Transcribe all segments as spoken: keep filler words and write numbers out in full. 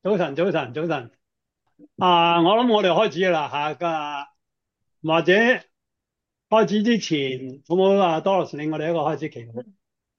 早晨，早晨，早晨。啊，我諗我哋開始啦吓，噶或者開始之前，好唔好啊？Doris，令我哋一個開始祈禱。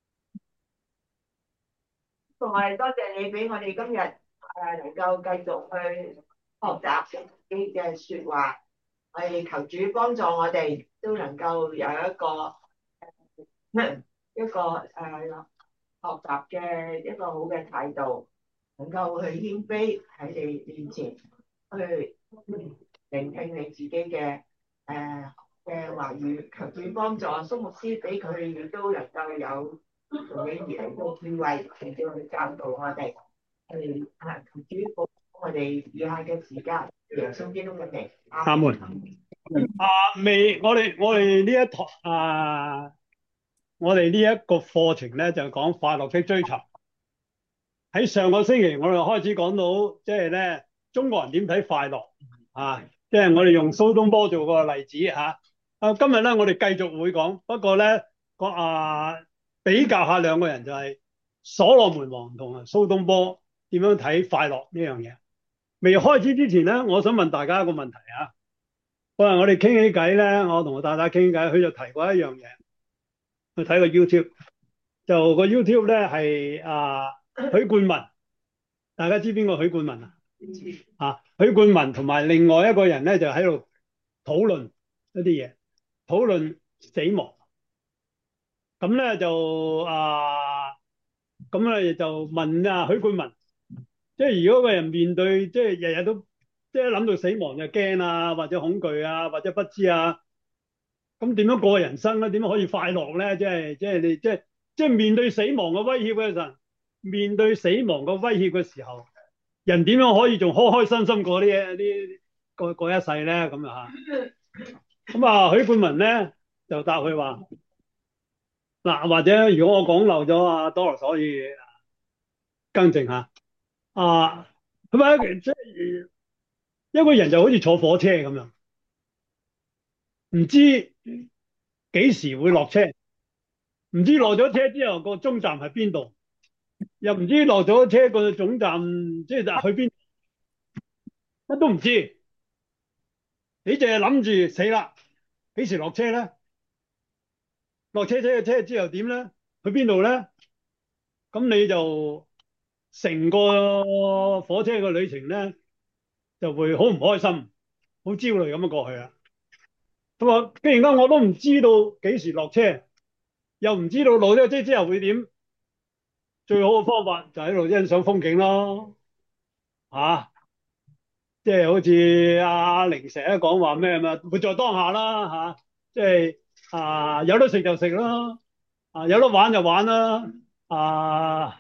同埋多謝你俾我哋今日誒能夠繼續去學習聖經嘅説話，我哋求主幫助我哋都能夠有一個一個誒、呃、學習嘅一個好嘅態度，能夠去謙卑喺你面前去聆聽你自己嘅誒嘅話語，求主幫助蘇牧師俾佢亦都能夠有從你而嚟嘅智慧，嚟到去教導我哋。我哋啊，求主保我哋以下嘅時間，耶穌基督嘅名。 阿門。啊，未，我哋我哋呢一堂啊，我哋呢一個課程咧就講快樂的追求。喺上個星期我哋開始講到，即係咧中國人點睇快樂啊，即係我哋用蘇東坡做個例子吓。啊，今日咧我哋繼續會講，不過咧個啊比較下兩個人就係所羅門王同啊蘇東坡點樣睇快樂呢樣嘢。未開始之前咧，我想問大家一個問題啊。嗰日我哋傾起偈咧，我同我太太傾偈，佢就提過一樣嘢，去睇個 YouTube，就個 YouTube 咧係啊許冠文。大家知邊個許冠文啊？啊，許冠文同埋另外一個人咧就喺度討論一啲嘢，討論死亡。咁咧就啊，咁咧就問啊許冠文，即係如果個人面對即係日日都即係諗到死亡就驚啊，或者恐懼啊，或者不知啊，咁點樣過人生咧？點樣可以快樂咧？即係即係你即係即係面對死亡嘅威脅嘅時候，面對死亡嘅威脅嘅時候。人點樣可以仲開開心心過呢呢過過一世咧？咁啊嚇，咁啊許冠文咧就答佢話嗱，或者如果我講漏咗啊，Doris可以更正下啊。咁啊，即係一個人就好似坐火車咁樣，唔知幾時會落車，唔知落咗車之後個終站係邊度，又唔知落咗車個總站即係去邊，乜都唔知。你淨係諗住死啦，幾時落車咧？落車車嘅車之後點咧？去邊度咧？咁你就成個火車嘅旅程咧，就會好唔開心、好焦慮咁樣過去啊！佢話：既然間我都唔知道幾時落車，又唔知道落咗車之後會點，最好嘅方法就喺度欣賞風景咯，啊！即係好似阿玲成日講話咩嘛，活在當下啦，嚇！即係啊，有得食就食啦，啊，有得玩就玩啦，啊！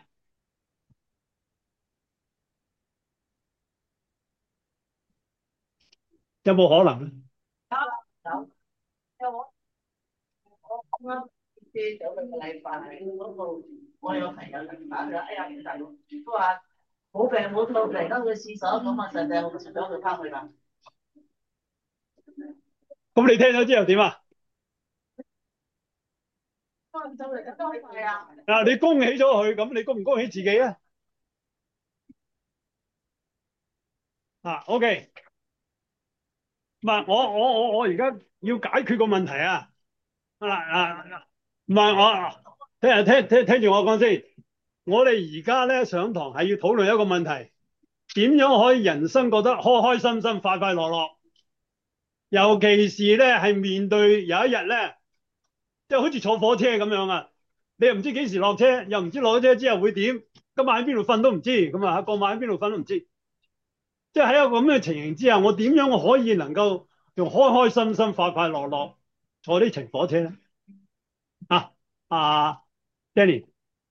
有冇可能咧？ 有有我我啱啱先走兩個禮拜嗰度，我有朋友嚟打咗，哎呀唔大佬，都話冇病冇痛嚟得去廁所咁啊，實際我實咗佢翻去啦。 咁你聽咗之後點啊？ 翻咗嚟都係啊， 啊，你恭喜咗佢，咁你恭唔恭喜自己啊？啊，OK，唔係我我我我而家要解決個問題啊！啊啊，唔係我聽聽聽聽住我講先。我哋而家咧上堂係要討論一個問題，點樣可以人生覺得開開心心、快快樂樂？尤其是咧係面對有一日咧，即係好似坐火車咁樣啊！你又唔知幾時落車，又唔知落咗車之後會點，今晚喺邊度瞓都唔知，咁啊，過晚喺邊度瞓都唔知。即係喺一個咁嘅情形之下，我點樣我可以能夠用開開心心、快快樂樂坐呢程火車咧？啊啊，Danny，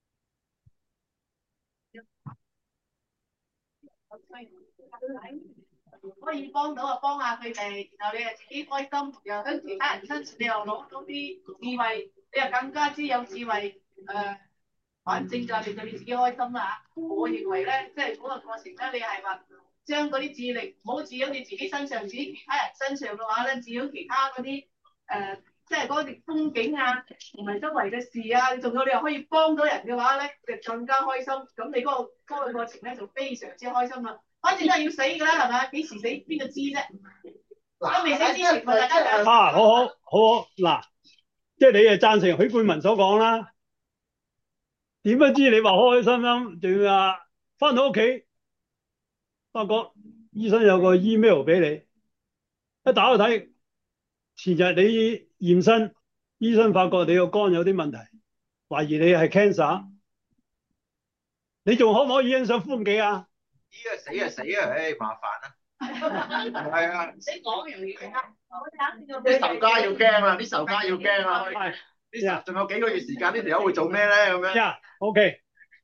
可以幫到就幫下佢哋，然後你又自己開心，又喺其他人身上你又攞到啲智慧，你又更加之有智慧。誒、呃，反正就係令到你自己開心啦嚇。我認為咧，即係嗰個過程咧，你係話將嗰啲智力唔好置喺你自己身上，置喺其他人身上嘅話咧，置喺其他嗰啲誒即係嗰啲風景啊，同埋周圍嘅事啊，仲有你又可以幫到人嘅話咧，就更加開心。咁你嗰、個嗰、個過程咧就非常之開心啦。反正都係要死㗎啦，係咪？幾時死邊個知啫？都未死之前，咪大家啊，好好好好嗱，即係你係贊成許冠文所講啦。點不知你話開開心心，仲要啊翻到屋企，發覺醫生有個 email 俾你，一打去睇，前日你驗身，醫生發覺你個肝有啲問題，懷疑你係 cancer，你仲可唔可以欣賞風景啊？ 依家死就死啊，唉，麻煩啦。係啊， 死講容易啊！ 啲仇家要驚啊，啲仇家要驚啊。 係， 啲仇仲有幾個月時間，呢條友會做咩咧？咁樣。 呀，OK。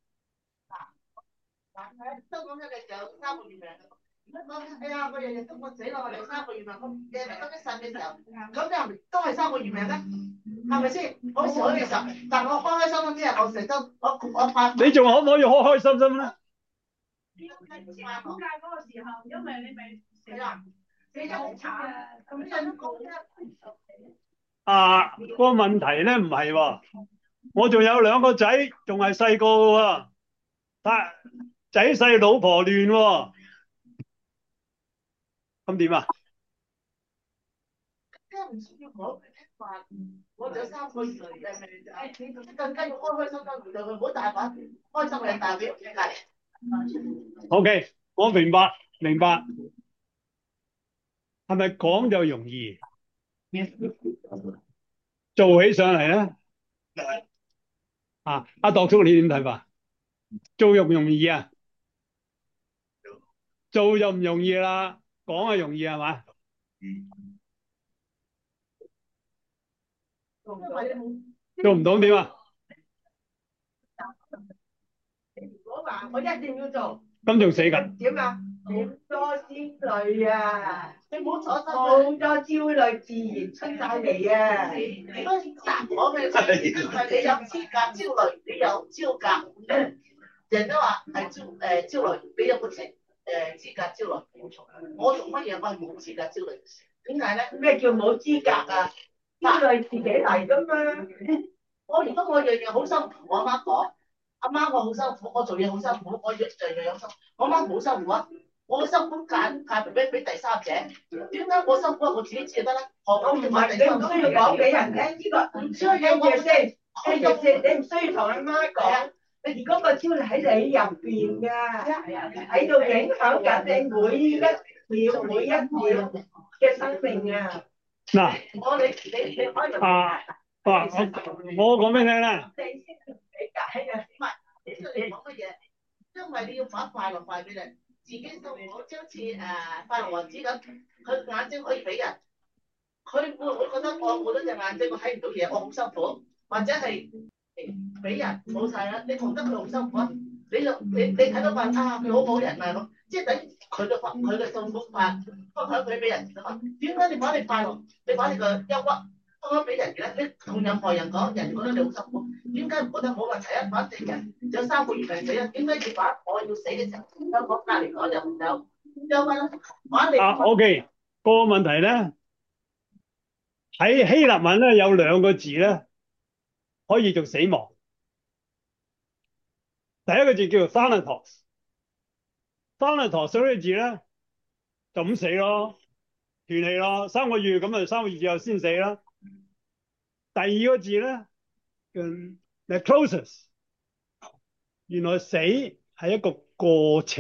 香港嘅時候三個月命，哎呀，我日日都我死啦，我嚟三個月命，我日日都一腎嘅時候，咁你係咪都係三個月命咧？係咪先？嗰時嗰嘅時候，但我開開心心之後，我成周我我發。 你仲可唔可以開開心心咧？ 估價嗰個時候，因為你咪死啦，死得好慘啊！咁辛苦啫。 啊，個問題咧唔係喎，我仲有兩個仔，仲係細個嘅喎，但仔細老婆亂喎，咁點啊？ 梗係唔需要講佢聽話，我仲有三個月嘅命仔，你更加要開開心心面對佢，唔好大把開心嘅大俾人隔離。 OK，我明白明白，係咪講就容易，做起上嚟咧？啊，阿度叔你點睇法？做容唔容易啊？做就唔容易啦，講係容易係嘛？做唔到點啊？ 如果話我一定要做， 咁仲死緊？ 點啊？好多焦慮啊！你唔好坐心，好多焦慮自然出晒嚟啊！你都嗱講嘅係你有資格焦慮，你有焦格，人都話係焦誒焦慮，你有冇資誒資格焦慮？我做乜嘢？我係冇資格焦慮。點解咧？咩叫冇資格啊？焦慮自己嚟噶嘛？我如果我樣樣好辛苦，我媽講。阿媽，我好辛苦，我做嘢好辛苦，我樣樣有辛苦。我媽好辛苦啊，我嘅辛苦介介俾俾第三者，點解我辛苦我自己知得咧？我唔係你唔需要講俾人聽，呢個唔需要聽住先，聽住先，你唔需要同阿媽講。你如果個焦慮喺你入邊㗎，喺度影響緊你每一秒每一秒嘅生命啊！ 嗱， 我你你你可以啊啊，我我講俾你聽啦。 你先理解嘅，唔係你知道你講乜嘢？因為你要把快樂快俾人，自己生活就好似誒快樂王子咁，佢眼睛可以俾人，佢會唔會覺得我冇咗隻眼睛，我睇唔到嘢，我好辛苦，或者係俾人冇晒啦？你覺得佢好辛苦啊？你就你你睇到話啊，佢好冇人啊咁，即係等佢嘅佢嘅痛苦法分享佢俾人㗎嘛？點解你把你快樂，你把你個憂鬱？分俾人嘅，你同任何人講，人覺得你好辛苦，點解唔覺得冇問題啊？反正人有三個月命死啊，點解要把我要死嘅時候，有我隔離講又唔有，又問反你？ 啊，OK，個問題咧喺希臘文咧有兩個字咧可以做死亡，第一個字叫做 thanatos，thanatos 呢個字咧就咁死咯，斷氣咯，三個月咁啊，三個月之後先死啦。第二個字咧叫 necrosis，原來死係一個過程，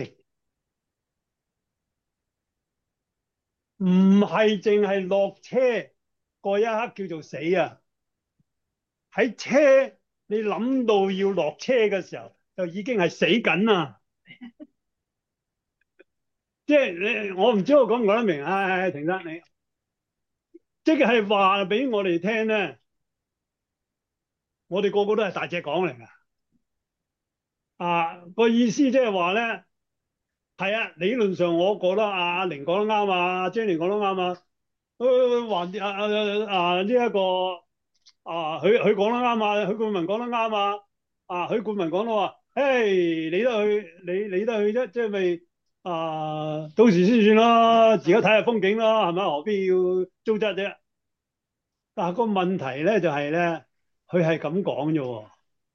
唔係淨係落車嗰一刻叫做死啊！喺車你諗到要落車嘅時候，就已經係死緊啦。即係你，我唔知我講唔講得明？唉，停生你，即係話俾我哋聽咧，我哋個個都係大隻講嚟噶。啊，個意思即係話咧，係啊，理論上我覺得阿阿玲講得啱啊，阿 Jenny 講得啱啊。誒，還啊啊啊呢一個啊，許許講得啱啊，許冠文講得啱啊。啊，許冠文講到話，誒，理得去，理理得去啫，即係咪啊？到時先算啦，而家睇下風景啦，係咪？何必要糟質啫？ 但係個問題咧就係咧，佢係咁講啫喎，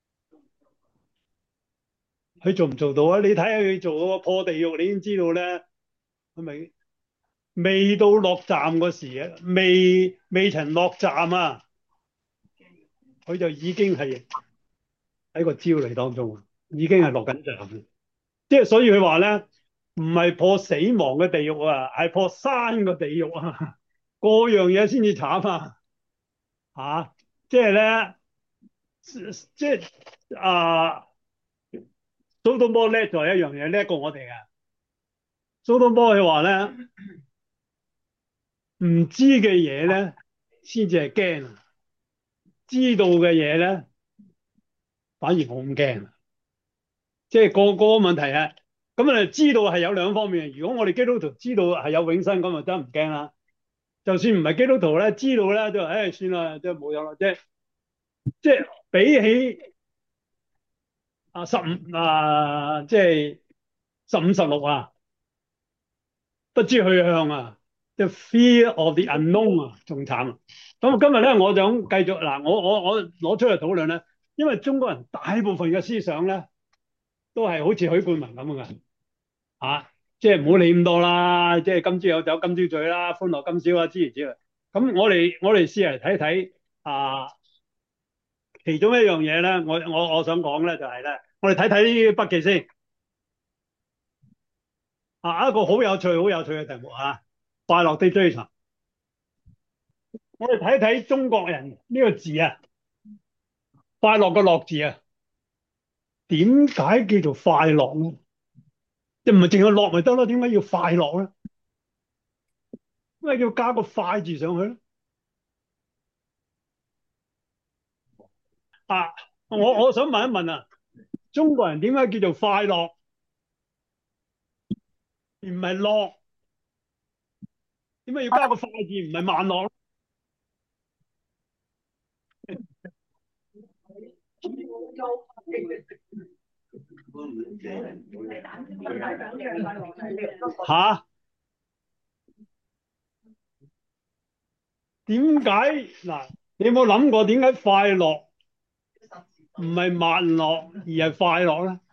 佢做唔做到啊？你睇下佢做嗰個破地獄，你已經知道咧，係咪未到落站嗰時啊？未未曾落站啊，佢就已經係喺個焦慮當中，已經係落緊站。即係所以佢話咧，唔係破死亡嘅地獄啊，係破生嘅地獄啊，嗰樣嘢先至慘啊！嚇，即係咧，即係啊，蘇東坡叻就係一樣嘢，叻過我哋嘅。蘇東坡佢話咧，唔知嘅嘢咧，先至係驚啊，知道嘅嘢咧，反而冇咁驚。即係個個問題啊，咁啊知道係有兩方面。如果我哋基督徒知道係有永生，咁就真唔驚啦。就算唔係基督徒咧，知道咧都誒、哎、算啦，即係冇有啦。即係即係比起啊十五啊，即係十五十六啊，不知去向啊，即係 fear of the unknown 啊，仲慘啊。咁今日咧，我就想繼續嗱，我我我攞出嚟討論咧，因為中國人大部分嘅思想咧，都係好似許冠文咁嘅。啊，即係唔好理咁多啦，即係今朝有酒今朝醉啦，歡樂今宵啊，諸如此類。咁我哋我哋試嚟睇睇啊，其中一樣嘢咧，我我我想講咧就係咧，我哋睇睇啲筆記先。啊，一個好有趣、好有趣嘅題目啊，快樂的追尋。我哋睇睇中國人呢個字啊，快樂嘅樂字啊，點解叫做快樂咧？即唔係淨係樂咪得咯？點解要快樂咧？點解要加個快字上去咧？啊，我我想問一問啊。中國人點解叫做快樂，而唔係樂？點解要加個快字，唔係慢樂？吓？點解嗱？你有冇諗過點解快樂唔係慢樂而係快樂咧？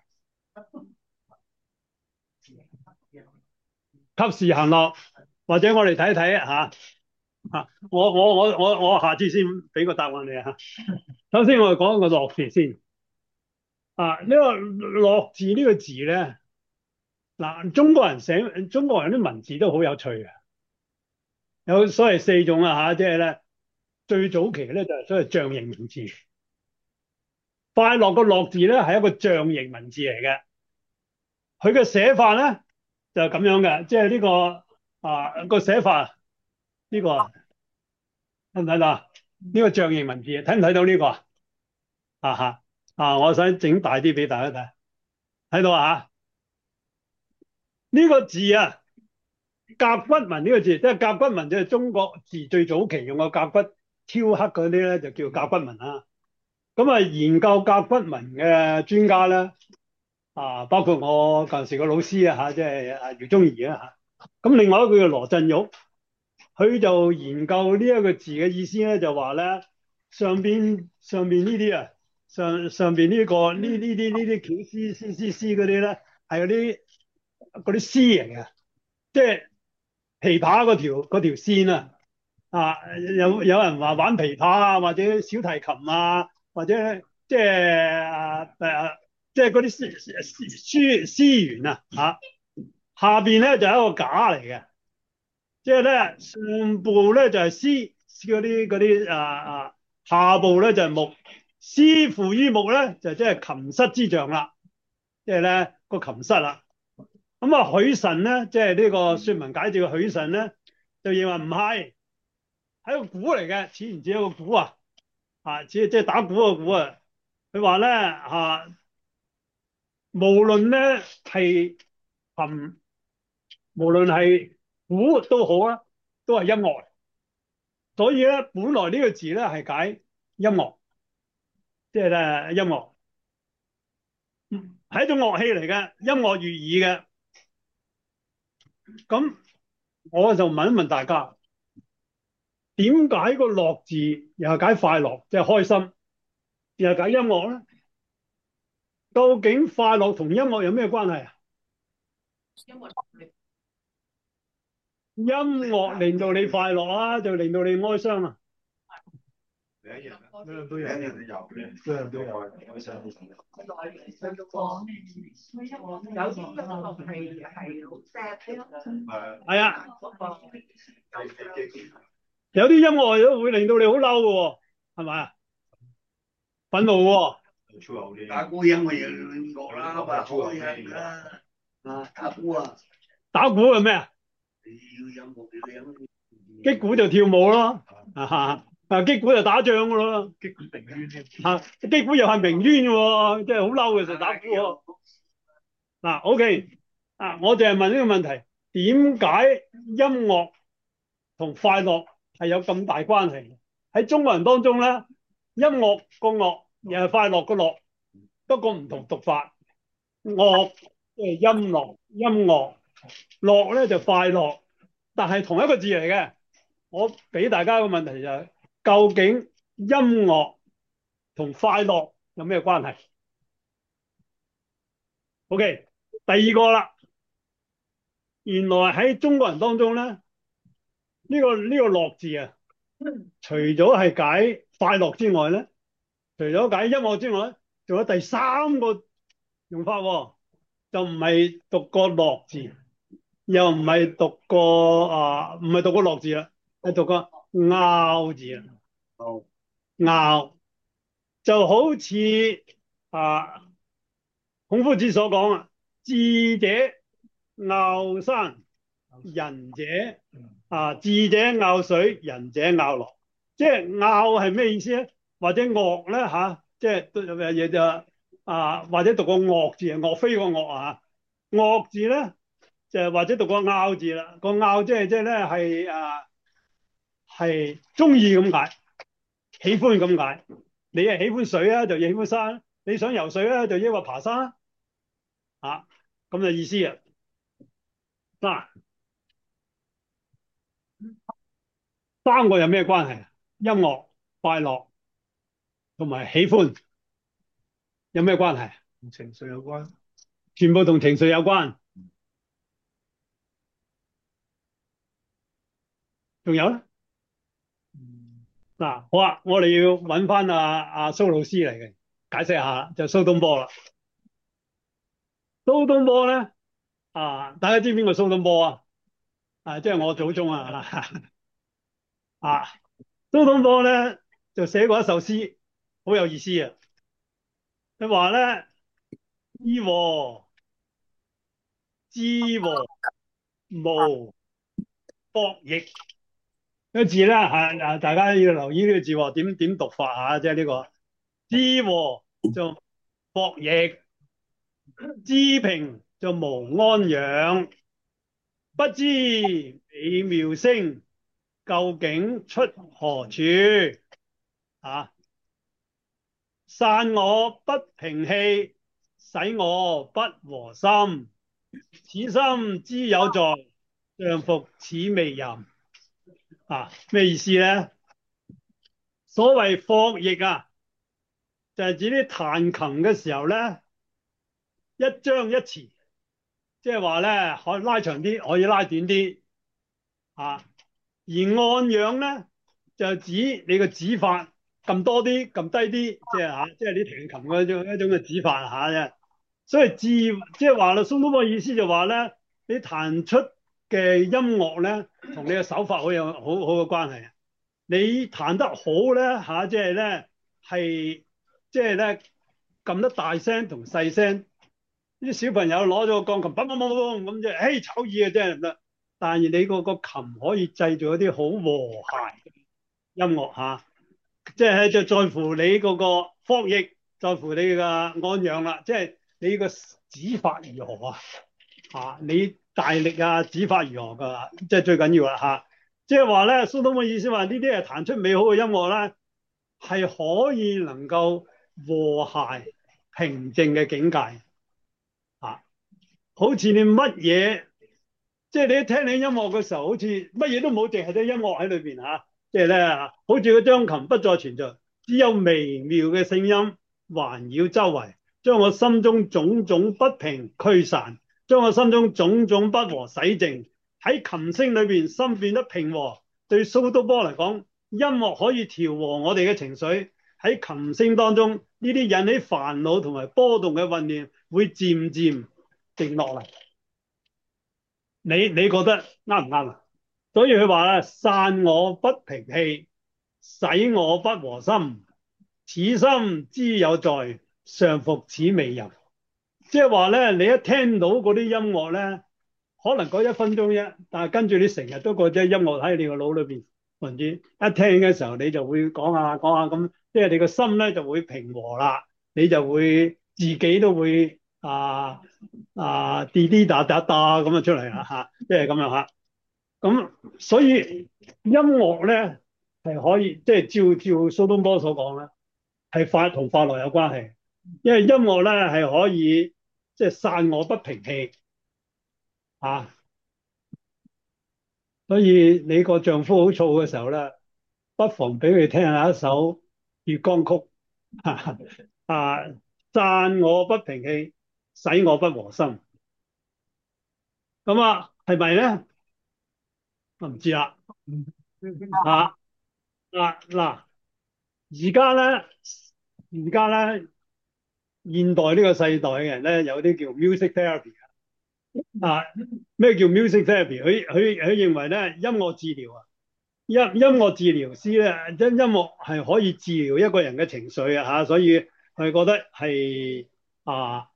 及時行樂，或者我哋睇睇吓吓，我我我我我下次先俾個答案你啊。首先我哋講個樂字先啊，呢個樂字呢個字咧，嗱，中國人寫中國人啲文字都好有趣嘅，有所謂四種啊吓，即係咧最早期咧就係所謂象形文字。快樂個樂字咧係一個象形文字嚟嘅，佢嘅寫法咧就係咁樣嘅，即係呢個啊個寫法呢個睇唔睇到啊？呢個象形文字睇唔睇到呢個啊？啊吓啊！我想整大啲俾大家睇，睇到啊？呢個字啊，甲骨文呢個字，即係甲骨文，即係中國字最早期用個甲骨雕刻嗰啲咧，就叫甲骨文啊。咁啊，研究甲骨文嘅專家咧，啊，包括我舊時個老師啊嚇，即係啊姚宗儀啊嚇。咁另外一個叫羅振玉，佢就研究呢一個字嘅意思咧，就話咧上邊上邊呢啲啊，上上邊呢個呢呢啲呢啲絞絲絲絲絲嗰啲咧，係嗰啲嗰啲絲嚟嘅，即係琵琶嗰條嗰條線啊。啊，有有人話玩琵琶啊，或者小提琴啊，或者即係啊誒，即係嗰啲絲絲絲源啊嚇，下邊咧就係一個架嚟嘅，即係咧上部咧就係絲嗰啲嗰啲啊啊，下部咧就係木，絲附於木咧就即係琴瑟之象啦，即係咧個琴瑟啦。咁啊許慎咧，即係呢個說文解字嘅許慎咧，就認為唔係。係個鼓嚟嘅，似唔似一個鼓啊？啊，似即係打鼓個鼓啊！佢話咧吓，無論咧係琴，無論係鼓都好啊，都係音樂。所以咧，本來呢個字咧係解音樂，即係咧音樂，係一種樂器嚟嘅，音樂悅耳嘅。咁我就問一問大家。 點解個樂字又係解快樂，即係開心，又係解音樂咧？究竟快樂同音樂有咩關係啊？音樂令到你快樂啊，就令到你哀傷啊？ 兩樣啊， 兩樣都有， 兩樣都有嘅， 兩樣都有。 開心。 有啲音樂係係好 sad 係係啊， 嗰個有啲音樂都會令到你好嬲嘅喎，係咪啊？憤怒喎。 打鼓音樂又樂啦，話開人啦，啊打鼓啊， 打鼓係咩啊？ 要音樂要音樂。 擊鼓就跳舞咯，啊啊擊鼓就打仗嘅咯， 擊鼓鳴冤添。 嚇擊鼓又係鳴冤嘅喎，即係好嬲嘅時候打鼓喎。嗱，OK 啊，我淨係問呢個問題：點解音樂同快樂係有咁大關係？喺中國人當中咧，音樂個樂又係快樂個樂，不過唔同讀法。樂即係音樂，音樂樂咧就快樂，但係同一個字嚟嘅。我俾大家個問題就係：究竟音樂同快樂有咩關係？OK，第二個啦，原來喺中國人當中咧，呢個呢個樂字啊，除咗係解快樂之外咧，除咗解音樂之外咧，仲有第三個用法喎，就唔係讀個樂字，又唔係讀個啊，唔係讀個樂字啦，係讀個拗字啦。 好， 拗就好似啊孔夫子所講啊，智者拗山，仁者啊智者拗水，仁者拗樂。即係拗係咩意思咧？或者樂咧吓，即係都有咩嘢就啊，或者讀個樂字啊，岳飛個樂啊，樂字咧就或者讀個拗字啦。個拗即係即係咧係啊係中意咁解，喜歡咁解。你係喜歡水啊，就喜歡山；你想游水啊，就抑或爬山啊，咁嘅意思啊。嗱，三個有咩關係啊？音樂、快樂同埋喜歡有咩關係？ 同情緒有關。 全部同情緒有關。仲有咧？嗱，好啊，我哋要揾翻阿阿蘇老師嚟嘅解釋下，就蘇東坡啦。蘇東坡咧啊，大家知邊個蘇東坡啊？啊，即係我祖宗啊！啊，蘇東坡咧就寫過一首詩，好有意思啊！佢話咧：知和知和無博弈。呢個字咧係啊，大家要留意呢個字喎，點點讀法啊？即係呢個知和就博弈，知平就無安養，不知美妙聲，究竟出何處？啊！散我不平氣，使我不和心。此心知有在，丈夫此未淫。啊，咩意思咧？所謂博弈啊，就係指啲彈琴嘅時候咧，一張一弛，即係話咧可以拉長啲，可以拉短啲。啊，而按樣咧就指你個指法撳多啲，撳低啲，即係嚇，即係你彈琴嗰種一種嘅指法嚇啫。所以字即係話啦，蘇東坡意思就話咧，你彈出嘅音樂咧，同你嘅手法好有好好嘅關係。你彈得好咧嚇，即係咧係即係咧撳得大聲同細聲，啲小朋友攞咗個鋼琴，砰砰砰砰咁即係，嘿醜耳啊，真係唔得。但係你個個琴可以製造一啲好和諧嘅音樂嚇，即係就在乎你嗰個博弈，在乎你嘅按樣啦，即係你個指法如何啊？嚇，你大力啊，指法如何㗎？即係最緊要啦嚇。即係話咧，蘇東坡意思話呢啲係彈出美好嘅音樂咧，係可以能夠和諧平靜嘅境界啊！好似你乜嘢，即係你一聽你音樂嘅時候，好似乜嘢都冇，淨係啲音樂喺裏邊嚇。 即係咧，好似個張琴不再存在，只有微妙嘅聲音環繞周圍，將我心中種種不平驅散，將我心中種種不和洗淨。喺琴聲裏邊，心變得平和。對蘇東坡嚟講，音樂可以調和我哋嘅情緒。喺琴聲當中，呢啲引起煩惱同埋波動嘅混亂會漸漸靜落嚟。你你覺得啱唔啱啊？所以佢話咧，散我不平氣，使我不和心。此心之有在，尚復此味淫。即係話咧，你一聽到嗰啲音樂咧，可能嗰一分鐘啫，但係跟住你成日都覺得音樂喺你個腦裏邊，甚至一聽嘅時候，你就會講下講下咁，即係你個心咧就會平和啦，你就會自己都會啊啊滴滴答答答咁啊出嚟啦嚇，即係咁樣嚇。咁所以音樂咧係可以，即係照照蘇東坡所講咧，係快同快樂有關係，因為音樂咧係可以即係散我不平氣啊。所以你個丈夫好燥嘅時候咧，不妨俾佢聽下一首月光曲，啊，啊，散我不平氣，使我不和心。咁啊，係咪咧？我唔知啦。啊啊嗱，而家咧，而家咧，現代呢個世代嘅人咧，有啲叫 music therapy 啊。咩叫 music therapy？佢佢佢認為咧，音樂治療啊。音音樂治療師咧，音音樂係可以治療一個人嘅情緒啊嚇，所以佢覺得係啊，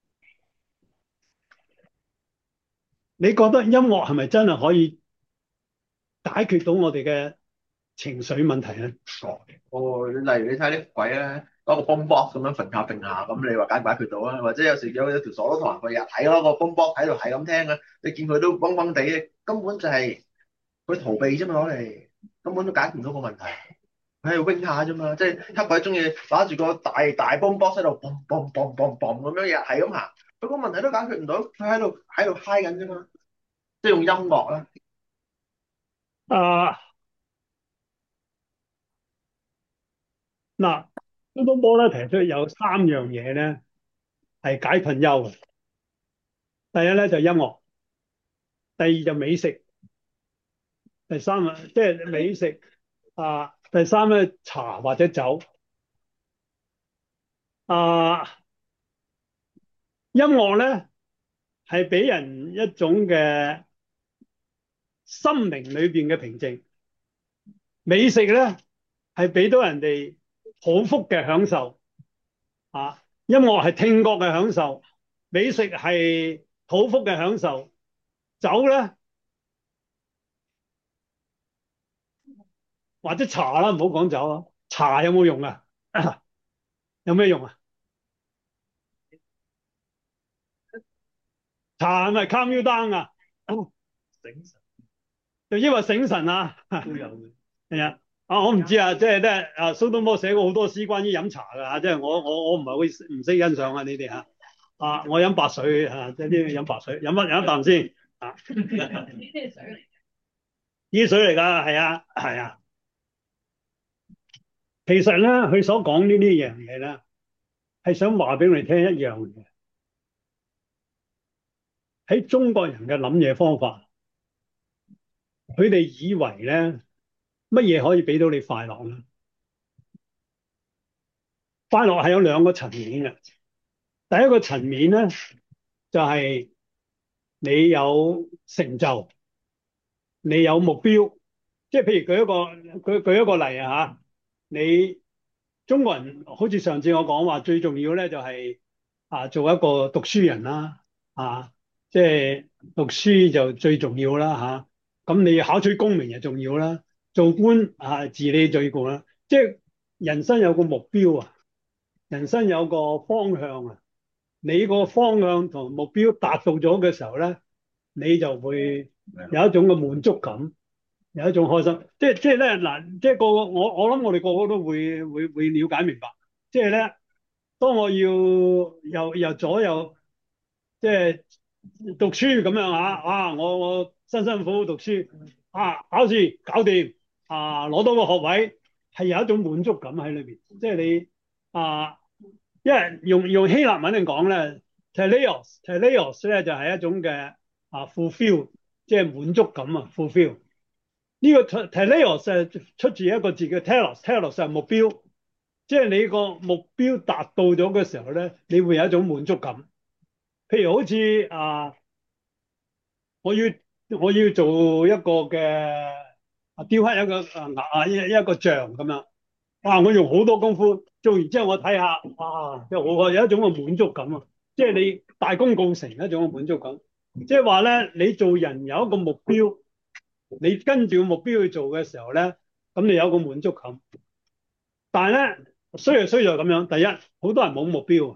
你覺得音樂係咪真係可以解決到我哋嘅情緒問題咧？ 哦，例如你睇啲鬼咧，攞個 boombox 咁樣揈下揈下，咁你話解唔解決到啊？或者有時有有條鎖都同人佢日睇咯，個 boombox 喺度係咁聽啊，你見佢都嗡嗡地，根本就係佢逃避啫嘛，攞嚟根本都解決唔到個問題。佢係 wing 下啫嘛，即係黑鬼中意攞住個大大 boombox 喺度 boom boom boom boom boom 咁樣嘢係咁行，佢個問題都解決唔到，佢喺度喺度 high 緊啫嘛，即係用音樂啦。 啊嗱，蘇東坡咧提出有三樣嘢咧係解困憂嘅。第一咧就音樂，第二就美食，第三啊即係美食啊，第三咧茶或者酒啊。音樂咧係俾人一種嘅心靈裏邊嘅平靜，美食咧係俾到人哋好福嘅享受啊。音樂係聽覺嘅享受，美食係肚腹嘅享受，酒咧或者茶啦，唔好講酒啊，茶有冇用啊？有咩用啊？茶係咪 calm you down 啊？醒神，就因為醒神啊？都有嘅。係啊，啊我唔知啊，即係咧啊蘇東坡寫過好多詩關於飲茶㗎嚇，即係我我我唔係好唔識欣賞啊呢啲嚇。啊，我飲白水嚇，即係啲飲白水，飲乜飲一啖先啊？呢啲係水嚟嘅，呢啲水嚟㗎，係啊係啊。其實咧，佢所講呢啲樣嘢咧，係想話俾我哋聽一樣嘢。喺中國人嘅諗嘢方法，佢哋以為咧乜嘢可以俾到你快樂咧？快樂係有兩個層面嘅。第一個層面咧，就係你有成就，你有目標。即係譬如舉一個舉舉一個例啊嚇，你中國人好似上次我講話，最重要咧就係啊做一個讀書人啦啊，即係讀書就最重要啦嚇。咁你考取功名就重要啦，做官啊治理最重要啦。即係人生有個目標啊，人生有個方向啊。你個方向同目標達到咗嘅時候咧，你就會有一種嘅滿足感。有一種開心，即係即係咧嗱，即係個個我我諗我哋個個都會會會了解明白，即係咧，當我要又又左右即係讀書咁樣啊，啊我我辛辛苦苦讀書啊，考試搞掂啊攞到個學位係有一種滿足感喺裏邊，即係你啊，因為用用希臘文嚟講咧 teleos teleos 咧就係一種嘅啊 fulfill，即係滿足感啊 fulfill。呢個 teleos 係出自一個字叫 telos，telos 係目標，即係你個目標達到咗嘅時候咧，你會有一種滿足感。譬如好似啊，我要我要做一個嘅啊雕刻一個啊啊一一個像咁樣，哇！我用好多功夫做完之後，我睇下，哇！即係我有一種嘅滿足感啊，即係你大功告成一種嘅滿足感。即係話咧，你做人有一個目標，你跟住個目標去做嘅時候咧，咁你有一個滿足感。但係咧，衰就衰在咁樣，第一，好多人冇目標，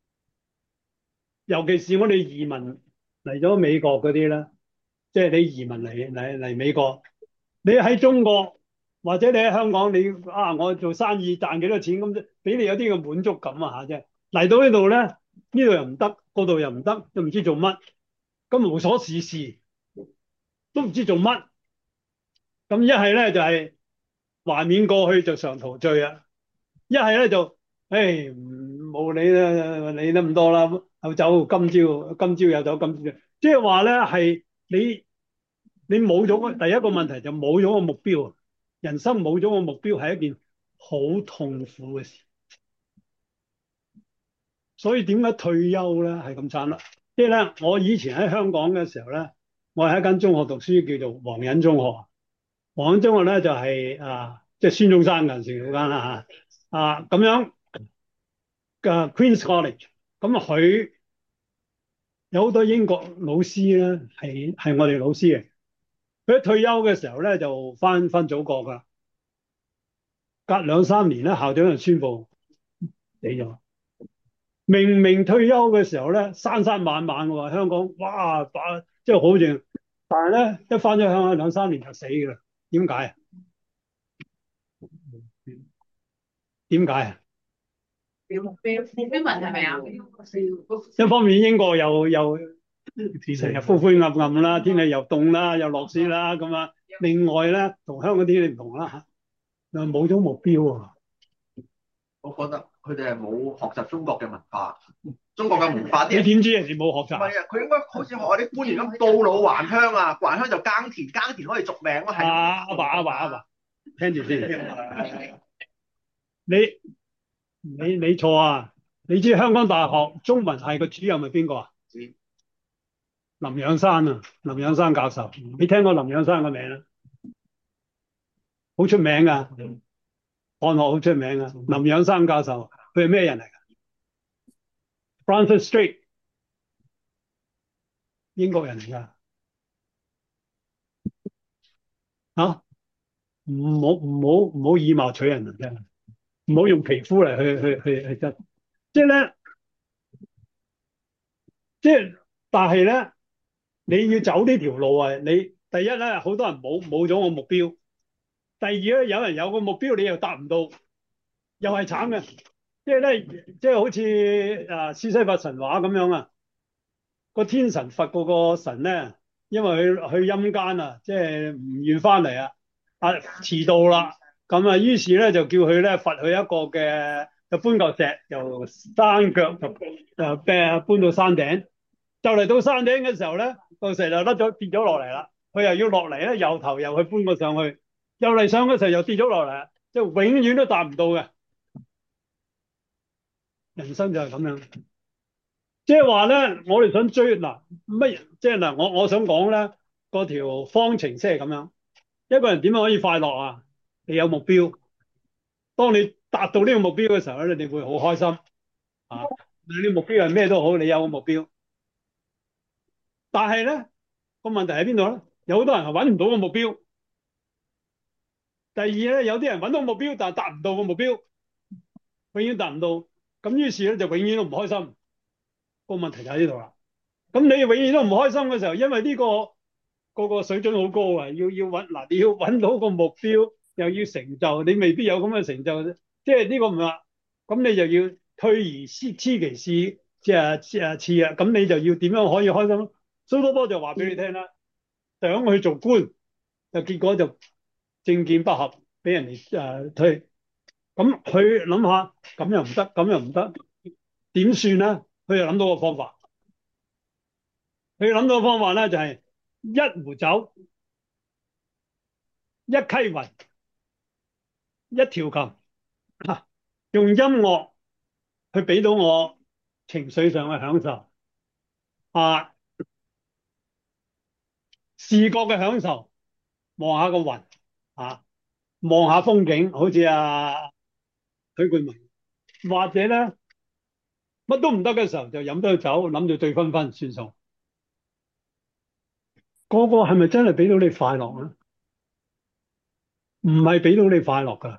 尤其是我哋移民嚟咗美國嗰啲咧，即係你移民嚟嚟嚟美國，你喺中國或者你喺香港，你啊我做生意賺幾多錢咁，俾你有啲嘅滿足感啊嚇啫。嚟到呢度咧，呢度又唔得，嗰度又唔得，都唔知做乜，咁無所事事，都唔知做乜。咁一係咧就係懷緬過去就常陶醉啊，一係咧就誒唔冇理啦，理得咁多啦，有酒今朝今朝有酒今朝醉，即係話咧係你你冇咗個第一個問題就冇咗個目標，人生冇咗個目標係一件好痛苦嘅事。所以點解退休咧係咁慘啦？即係咧，我以前喺香港嘅時候咧，我喺一間中學讀書叫做皇仁中學。皇仁中學咧就係、啊，即係孫中山嗰陣時嗰間啦嚇，啊咁樣嘅 Queen's College，咁佢有好多英國老師咧係係我哋老師嘅。佢一退休嘅時候咧就翻翻祖國㗎，隔兩三年咧校長就宣布死咗。明明退休嘅時候咧，山山晚晚嘅喎，香港哇把即係好正，但係咧一翻咗香港兩三年就死㗎啦。點解啊？點解啊？ 目標目標問係咪啊？ 一方面英國又又成日灰灰暗暗啦，天氣又凍啦，又落雪啦咁啊。另外咧，同香港天氣唔同啦，又冇咗目標啊。 我覺得佢哋係冇學習中國嘅文化，中國嘅文化啲你點知人哋冇學習？ 唔係啊，佢應該好似學我啲官員咁，到老還鄉啊，還鄉就耕田，耕田可以續命咯。係啊，阿爸阿爸阿爸，聽住先。你你你錯啊！你知香港大學中文系個主任係邊個啊？ 知林仰山啊，林仰山教授，你聽過林仰山個名啊？好出名噶，漢學好出名噶。林仰山教授，佢係咩人嚟㗎？Francis Drake，英國人嚟㗎。嚇，唔好唔好唔好以貌取人啊！真係唔好用皮膚嚟去去去去質。即係咧，即係但係咧，你要走呢條路啊！你第一咧，好多人冇冇咗個目標；第二咧，有人有個目標，你又達唔到，又係慘嘅。即係咧，即係好似啊，斯西弗神話咁樣啊，個天神罰嗰個神咧，因為佢去陰間啊，即係唔願翻嚟啊，啊遲到啦，咁啊，於是咧就叫佢咧罰佢一個嘅，就搬嚿石由山腳就誒搬搬到山頂，就嚟到山頂嘅時候咧，嚿石就甩咗跌咗落嚟啦，佢又要落嚟咧，由頭又去搬個上去，又嚟上嘅時候又跌咗落嚟，即係永遠都達唔到嘅。人生就係咁樣，即係話咧，我哋想追嗱乜，即係嗱，我我想講咧，嗰條方程式係咁樣，一個人點樣可以快樂啊？你有目標，當你達到呢個目標嘅時候咧，你會好開心啊！你啲目標係咩都好，你有個目標，但係咧個問題喺邊度咧？有好多人係揾唔到個目標。第二咧，有啲人揾到目標，但係達唔到個目標，永遠達唔到。咁於是咧就永遠都唔開心，個問題就喺呢度啦。咁你永遠都唔開心嘅時候，因為呢個個個水準好高啊，要要揾嗱，你要揾到個目標，又要成就，你未必有咁嘅成就，即係呢個唔係話，咁你就要退而思知其次，即係即係次啊，咁你就要點樣可以開心？蘇多坡就話俾你聽啦，想去做官，就結果就政見不合，俾人哋誒、呃推。咁佢諗下，咁又唔得，咁又唔得，點算咧？佢就諗到個方法。佢諗到個方法咧，就係、一壺酒、一溪雲、一條琴，啊用音樂去俾到我情緒上嘅享受，啊，視覺嘅享受，望下個雲，啊，望下風景，好似啊許冠文，或者咧乜都唔得嘅時候，就飲多酒，諗住醉醺醺算數。個個係咪真係俾到你快樂咧？唔係俾到你快樂噶，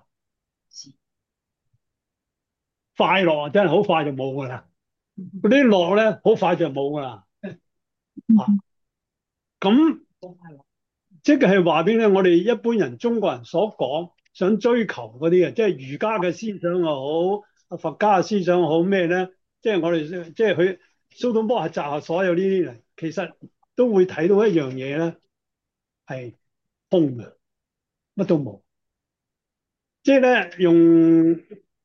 快樂啊真係好快就冇噶啦，嗰啲樂咧好快就冇噶啦。啊，咁即係話俾咧，我哋一般人中國人所講想追求嗰啲啊，即係儒家嘅思想又好，佛家嘅思想又好咩咧？即係我哋即係佢蘇東坡係集合所有呢啲嚟，其實都會睇到一樣嘢咧，係空嘅，乜都冇。即係咧用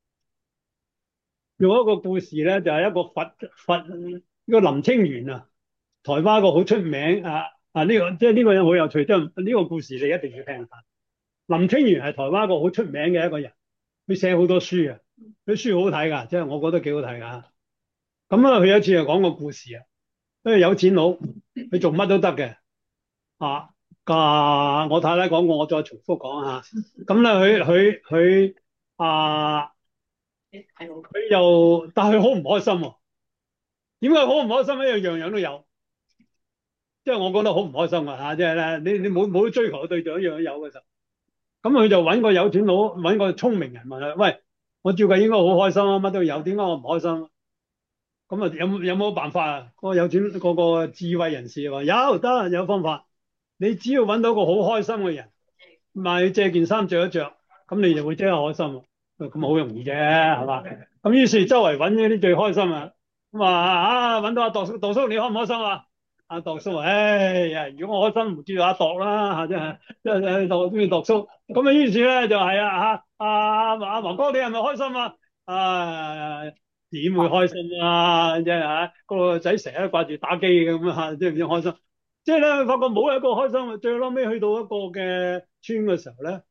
用一個故事咧，就係、是、一個佛佛呢個林清玄啊，台灣一個好出名啊啊呢、這個即係呢個人好有趣，即係呢個故事你一定要聽下。林清玄係台灣一個好出名嘅一個人，佢寫好多書嘅，佢書好睇㗎，即係我覺得幾好睇㗎。咁啊，佢有一次就講個故事啊，因為有錢佬佢做乜都得嘅啊。啊，我太太講過，我再重複講下。咁咧，佢佢佢啊，佢又但係佢好唔開心喎。點解好唔開心咧？樣樣樣都有，即係我覺得好唔開心啊！嚇，即係咧，你你冇冇追求嘅對象，一樣都有嘅時候。咁佢就揾個有錢佬，揾個聰明人問佢：喂，我照計應該好開心啊，乜都有，點解我唔開心啊？咁啊，有有冇辦法啊？個有錢個個智慧人士話：有得有方法。你只要揾到個好開心嘅人，咪借件衫着一着，咁你就會即刻開心啊！咁好容易啫，係嘛？咁於是周圍揾嗰啲最開心啊！咁啊啊揾到阿度叔，度叔你開唔開心啊？阿度叔話：唉呀，如果我開心，唔叫阿度啦嚇，真係即係度中意度叔。咁啊，於是咧就係啊嚇阿阿黃哥，你係咪開心啊？啊點會開心啊？即係嚇個仔成日都掛住打機咁啊，即係唔知開心。即係咧，發覺冇一個開心。最後尾去到一個嘅村嘅時候咧，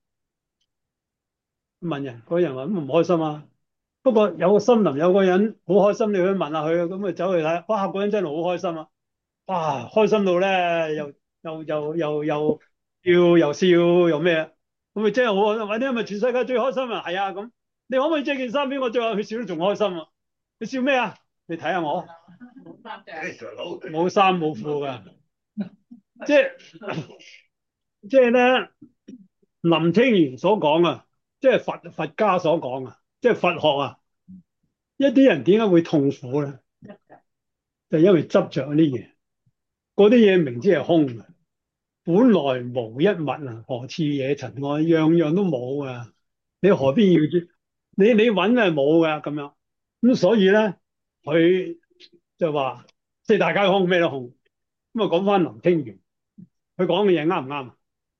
問人，嗰人話唔開心啊。不過有個森林有個人好開心，你去問下佢，咁啊走去睇，哇！嗰人真係好開心啊！哇，開心到咧又又又又又笑又笑又咩？咁咪真係好開心。喂，你係咪全世界最開心啊？係啊，咁你可唔可以借件衫俾我着下？佢笑得仲開心啊！你笑咩啊？你睇下我冇衫冇褲噶。即係即係咧，林清玄所講啊，即係佛佛家所講啊，即係佛學啊。一啲人點解會痛苦咧？就因為執着嗰啲嘢，嗰啲嘢明知係空嘅，本來無一物啊，何處惹塵埃？樣樣都冇啊，你何必要知？你你揾係冇噶咁樣。咁所以咧，佢就話四大皆空，咩都空。咁啊，講翻林清玄。佢講嘅嘢啱唔啱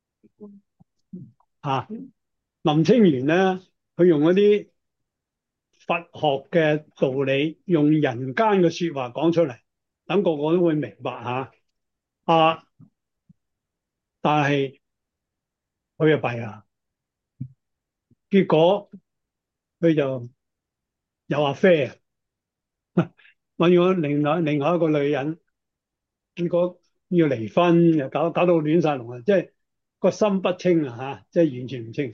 啊？林清玄咧，佢用嗰啲佛學嘅道理，用人間嘅說話講出嚟，等個個都會明白吓。啊，但係佢就弊啊，結果佢就有阿啡，揾咗另外另外一個女人，結果要離婚，又搞搞到亂晒龍啊！即係個心不清啊吓，即係完全唔清。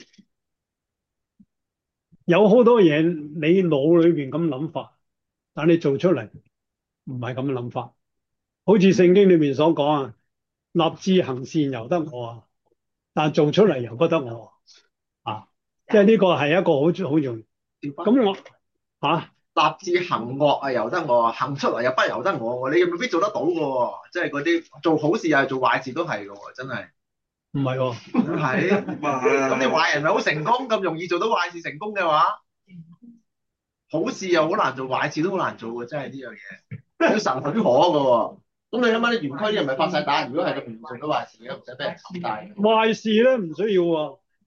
有好多嘢你腦裏邊咁諗法，但你做出嚟唔係咁嘅諗法。好似聖經裏面所講啊，立志行善由得我啊，但做出嚟由不得我啊。即係呢個係一個好好重要。咁我吓、啊、 立志行惡啊由得我，行出嚟又不由得我。你未必做得到嘅喎，即係嗰啲做好事又係做壞事都係嘅喎，真係。 唔係喎， 咁係，咁啲壞人咪好成功，咁容易做到壞事成功嘅話，好事又好難做，壞事都好難做嘅，真係呢樣嘢要神許可嘅喎。咁你諗下啲園區啲人咪發晒達，如果係咁唔做到壞事嘅，唔使俾人沉低。 壞事咧唔需要喎，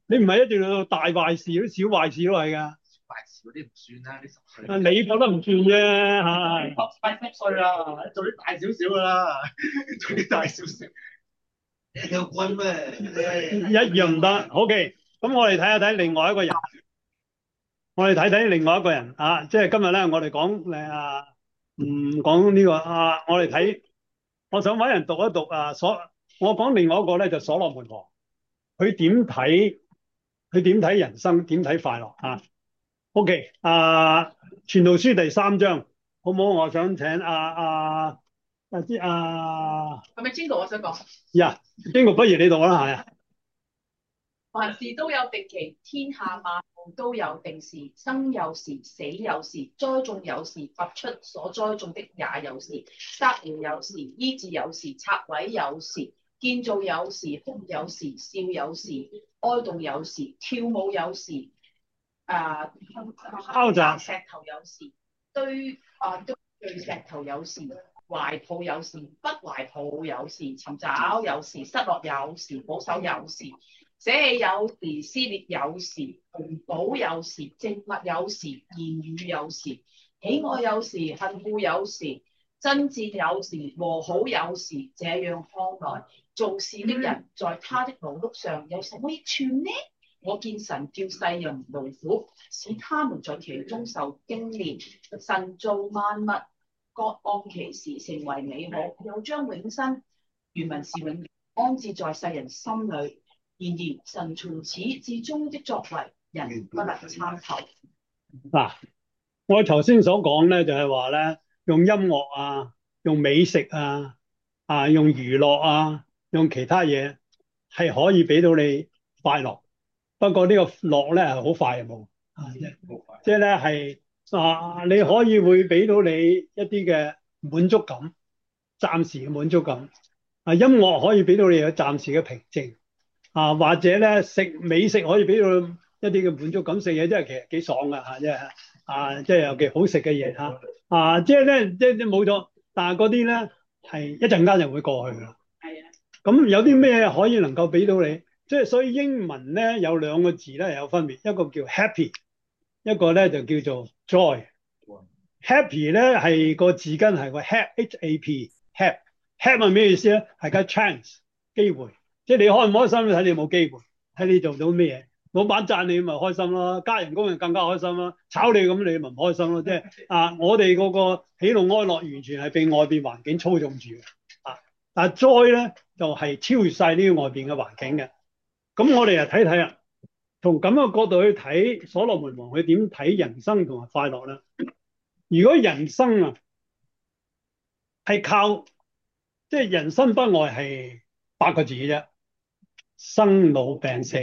你唔係一定要做大壞事，啲小壞事都係㗎。 壞事嗰啲唔算啦，啲十歲。 啊，你覺得唔算啫嚇。 八十歲啦，做啲大少少㗎啦，做啲大少少。 有軍咩？ 一樣唔得。OK，咁我哋睇下睇另外一個人，我哋睇睇另外一個人啊，即係今日咧，我哋講誒啊，唔講呢個啊，我哋睇，我想揾人讀一讀啊，所我講另外一個咧就所羅門王，佢點睇佢點睇人生，點睇快樂啊？OK，啊，傳道書第三章，好唔好？我想請啊啊啊啲啊係咪知道我想講？ 呀，邊個不如你讀啦，係啊。 凡事都有定期，天下萬物都有定時，生有時，死有時，栽種有時，拔出所栽種的也有時，殺了有時，醫治有時，拆毀有時，建造有時，哭有時，笑有時，哀慟有時，跳舞有時，啊，敲砸石頭有時，堆啊堆聚石頭有時，懷抱有時，不懷抱有時，尋找有時，失落有時，保守有時。捨棄有時，撕裂有時，同補有時，靜默有時，言語有時，喜愛有時，恨惡有時，爭戰有時，和好有時。這樣看來，做事的人在他的勞碌上有什麼益處呢？我見神叫世人勞苦，使他們在其中受經練。神造萬物，各按其時成為美好，又將永生原文是永安置在世人心裏。然而，神從始至終的作為，人不能參透。 嗱、啊，我頭先所講咧，就係話咧，用音樂啊，用美食啊，啊，用娛樂啊，用其他嘢係可以俾到你快樂。不過呢個樂咧係好快嘅冇，啊，即係咧係啊，你可以會俾到你一啲嘅滿足感，暫時嘅滿足感。啊，音樂可以俾到你有暫時嘅平靜。啊，或者咧食美食可以俾到一啲嘅滿足感，食嘢真係其實幾爽噶嚇，即係啊，即係尤其好食嘅嘢嚇，啊，即係咧即係冇咗，但係嗰啲咧係一陣間就會過去㗎啦。 係啊， 咁有啲咩可以能夠俾到你？即係所以英文咧有兩個字咧有分別，一個叫 happy，一個咧就叫做 joy。happy 咧係個字根係個 h h a p hap hap 係咩意思咧？係個 chance 機會。即係你開唔開心，睇你有冇機會，睇你做到咩嘢。老闆讚你咪開心咯，加人工就更加開心啦。炒你咁你咪唔開心咯。即係啊，我哋嗰個喜怒哀樂完全係被外邊環境操縱住嘅。啊，但係 joy 咧就係、是、超越晒呢啲外邊嘅環境嘅。咁我哋又睇睇啊，從咁嘅角度去睇所羅門王佢點睇人生同埋快樂咧？如果人生啊係靠即係人生不外係八個字嘅啫。生老病死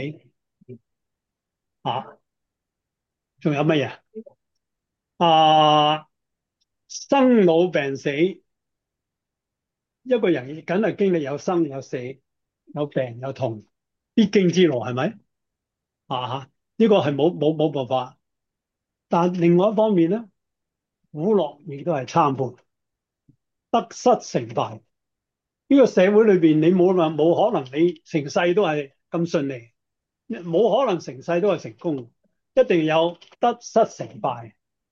啊，仲有乜嘢啊？生老病死，一個人梗係經歷有生有死，有病有痛，必經之路係咪？啊吓，呢個係冇冇冇辦法。但另外一方面咧，苦樂亦都係參半，得失成敗。呢個社會裏邊，你冇話冇可能你成世都係咁順利。冇可能成世都係成功，一定有得失成敗。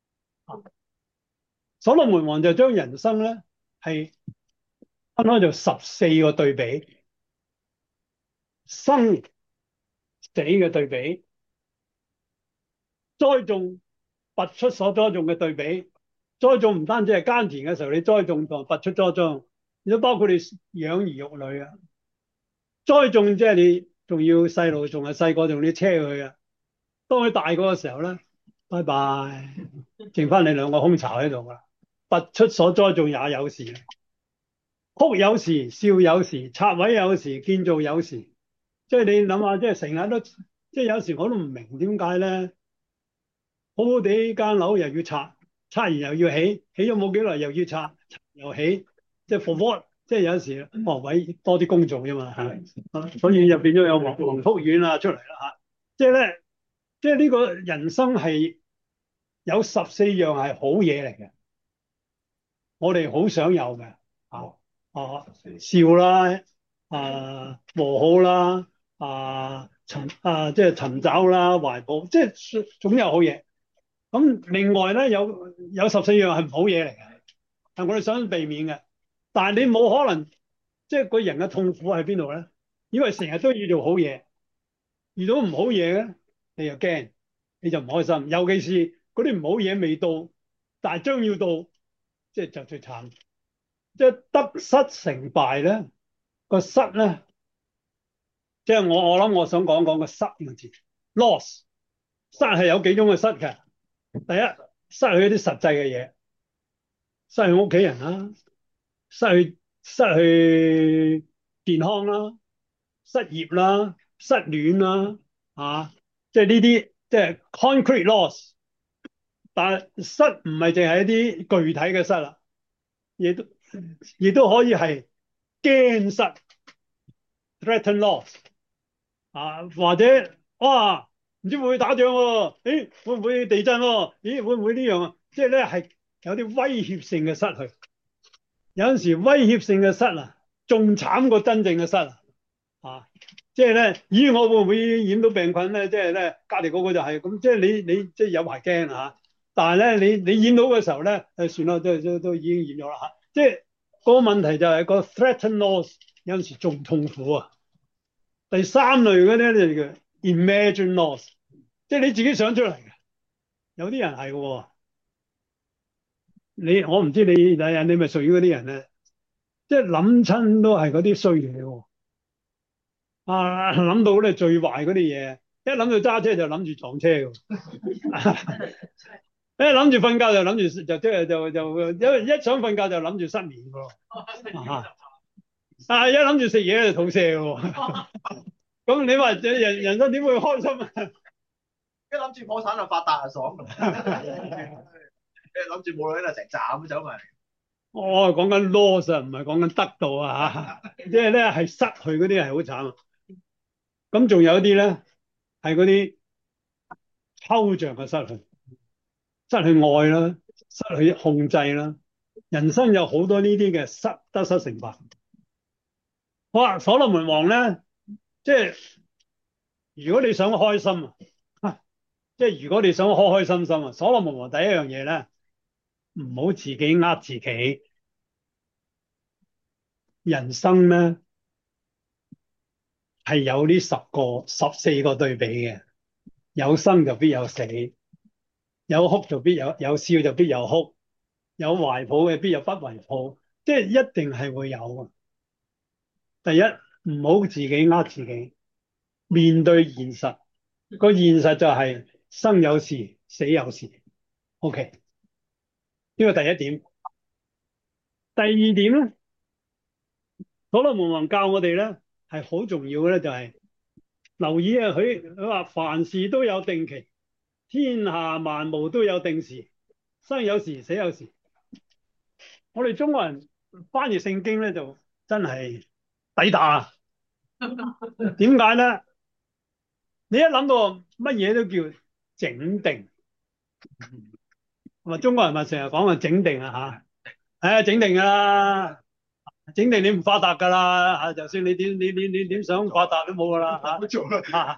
所羅門王就將人生咧係分開做十四個對比，生死嘅對比，栽種拔出所栽種嘅對比。栽種唔單止係耕田嘅時候，你栽種同拔出栽種，亦都包括你養兒育女啊。栽種即係你仲要細路，仲係細個，仲要車佢啊。當佢大個嘅時候咧，拜拜，剩翻你兩個空巢喺度啦。拔出所栽種也有時，哭有時，笑有時，拆毀有時，建造有時。即係你諗下，即係成日都，即係有時我都唔明點解咧，好好地間樓又要拆，拆完又要起，起咗冇幾耐又要拆，又起，即係 for what？即係有時哦，位多啲工做啫嘛，係，所以就變咗有宏宏福苑啊出嚟啦嚇。即係咧，即係呢個人生係有十四樣係好嘢嚟嘅，我哋好想有嘅啊啊笑啦，啊和好啦，啊尋啊，即係尋找啦、懷抱，即係總有好嘢。咁另外咧，有有十四樣係唔好嘢嚟嘅，係我哋想避免嘅。但係你冇可能，即係個人嘅痛苦喺邊度咧？因為成日都要做好嘢，遇到唔好嘢咧，你又驚，你就唔開心。尤其是嗰啲唔好嘢未到，但係將要到，即係就最慘。即係得失成敗咧，個失咧，即係我我諗我想講講個失呢個字，loss。失係有幾種嘅失嘅。第一，失去一啲實際嘅嘢，失去屋企人啦，失去失去健康啦，失業啦，失戀啦，啊，即係呢啲即係 concrete loss。但係失唔係淨係一啲具體嘅失啦，亦都亦都可以係驚失 threaten loss 啊，或者哇唔知會唔會打仗喎？誒會唔會地震喎？咦會唔會呢樣啊？即係咧係有啲威脅性嘅失去。有陣時威脅性嘅失啊，仲慘過真正嘅失啊！啊，即係咧，咦我會唔會染到病菌咧？即係咧，隔離嗰個就係、是、咁，即係你你即係有排驚啊！但係咧，你你染到嘅時候咧，誒算啦，都都都已經染咗啦嚇。即係個問題就係個 threaten loss 有陣時仲痛苦啊！第三類嗰啲咧就叫 imagine loss，即係你自己想出嚟嘅。有啲人係嘅喎，你我唔知你睇下，你咪屬於嗰啲人咧，即係諗親都係嗰啲衰嘢喎。啊諗到咧最壞嗰啲嘢，一諗到揸車就諗住撞車嘅，一諗住瞓覺就諗住就即係就就一一想瞓覺就諗住失眠嘅，啊，啊一諗住食嘢就肚瀉嘅，咁你話人人生點會開心啊？ 一諗住破產就發達啊爽，你諗住冇女就成扎咁走埋。 我係講緊 loss 啊，唔係講緊得到啊，即係咧係失去嗰啲係好慘啊。咁仲有一啲咧係嗰啲抽象嘅失去，失去愛啦，失去控制啦。人生有好多呢啲嘅失得失成敗。好啊，所羅門王咧，即係如果你想開心啊，即係如果你想開開心心啊，所羅門王第一樣嘢咧，唔好自己呃自己。人生咧係有呢十個、十四個對比嘅，有生就必有死，有哭就必有有笑就必有哭，有懷抱嘅必有不懷抱，即係一定係會有啊。第一，唔好自己呃自己，面對現實，個現實就係生有時，死有時。OK，呢個第一點。第二點咧，所羅門王教我哋咧係好重要嘅咧，就係留意啊，佢佢話凡事都有定期，天下萬物都有定時，生有時，死有時。我哋中國人翻譯聖經咧就真係抵打啊！點解咧？你一諗到乜嘢都叫整定，話中國人咪成日講話整定啊吓，唉、哎、整定噶啦，整定你唔發達噶啦吓，就算你點你你你點想發達都冇噶啦吓。做啦，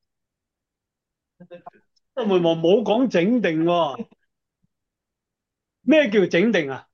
所羅門王冇講整定喎，咩叫整定啊？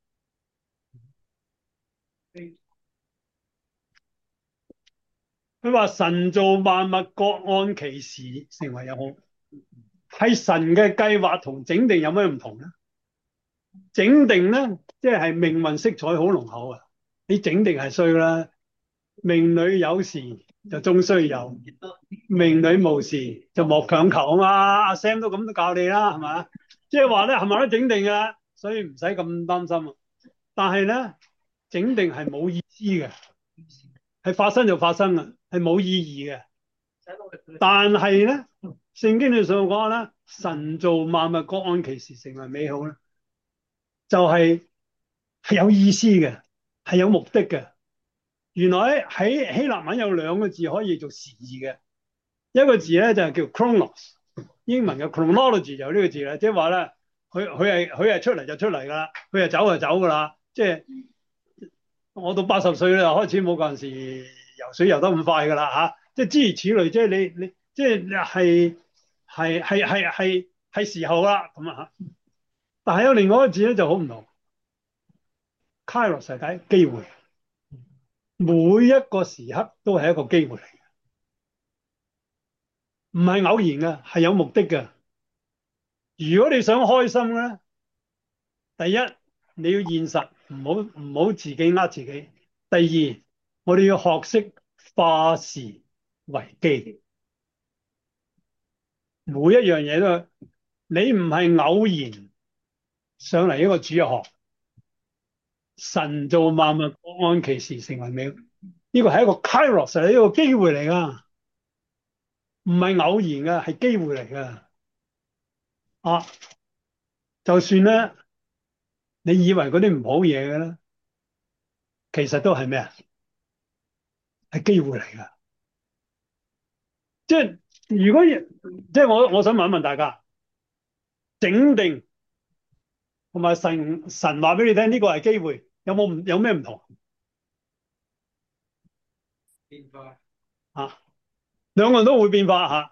佢話神造萬物各按其時成為有好，係神嘅計劃同整定有咩唔同咧？整定咧，即係命運色彩好濃厚啊！你整定係衰啦，命裏有時就終須有，命裏無時就莫強求啊嘛！阿 Sam 都咁都教你啦，係嘛？即係話咧，係咪都整定㗎？所以唔使咁擔心啊。但係咧，整定係冇意思嘅，係發生就發生啊，係冇意義嘅。但係咧，聖經裏上講咧，神造萬物各按其時成為美好咧，就係、是、係有意思嘅，係有目的嘅。原來喺希臘文有兩個字可以做時嘅，一個字咧就係叫 chronos， 英文嘅 chronology 就呢個字咧，即係話咧，佢佢係佢係出嚟就出嚟噶啦，佢係走就走噶啦。即係我到八十歲咧，開始冇嗰陣時游水游得咁快噶啦嚇。 即係諸如此類，即係你你即係係係係係係係時候啦咁啊嚇。但係有另外一個字咧就好唔同，Kairos 係解機會，每一個時刻都係一個機會嚟嘅，唔係偶然嘅，係有目的嘅。如果你想開心咧，第一你要現實，唔好唔好自己呃自己。第二，我哋要學識化時為機，每一樣嘢都係你唔係偶然上嚟一個主日學，神造萬物，各按其時成為美。呢個係一個 Kairos，係一個機會嚟噶，唔係偶然噶，係機會嚟噶。啊，就算咧，你以為嗰啲唔好嘢嘅咧，其實都係咩啊？係機會嚟噶。即係如果即係我我想問一問大家，整定同埋神神話俾你聽，呢個係機會，有冇唔有咩唔同變化啊？兩個人都會變化吓，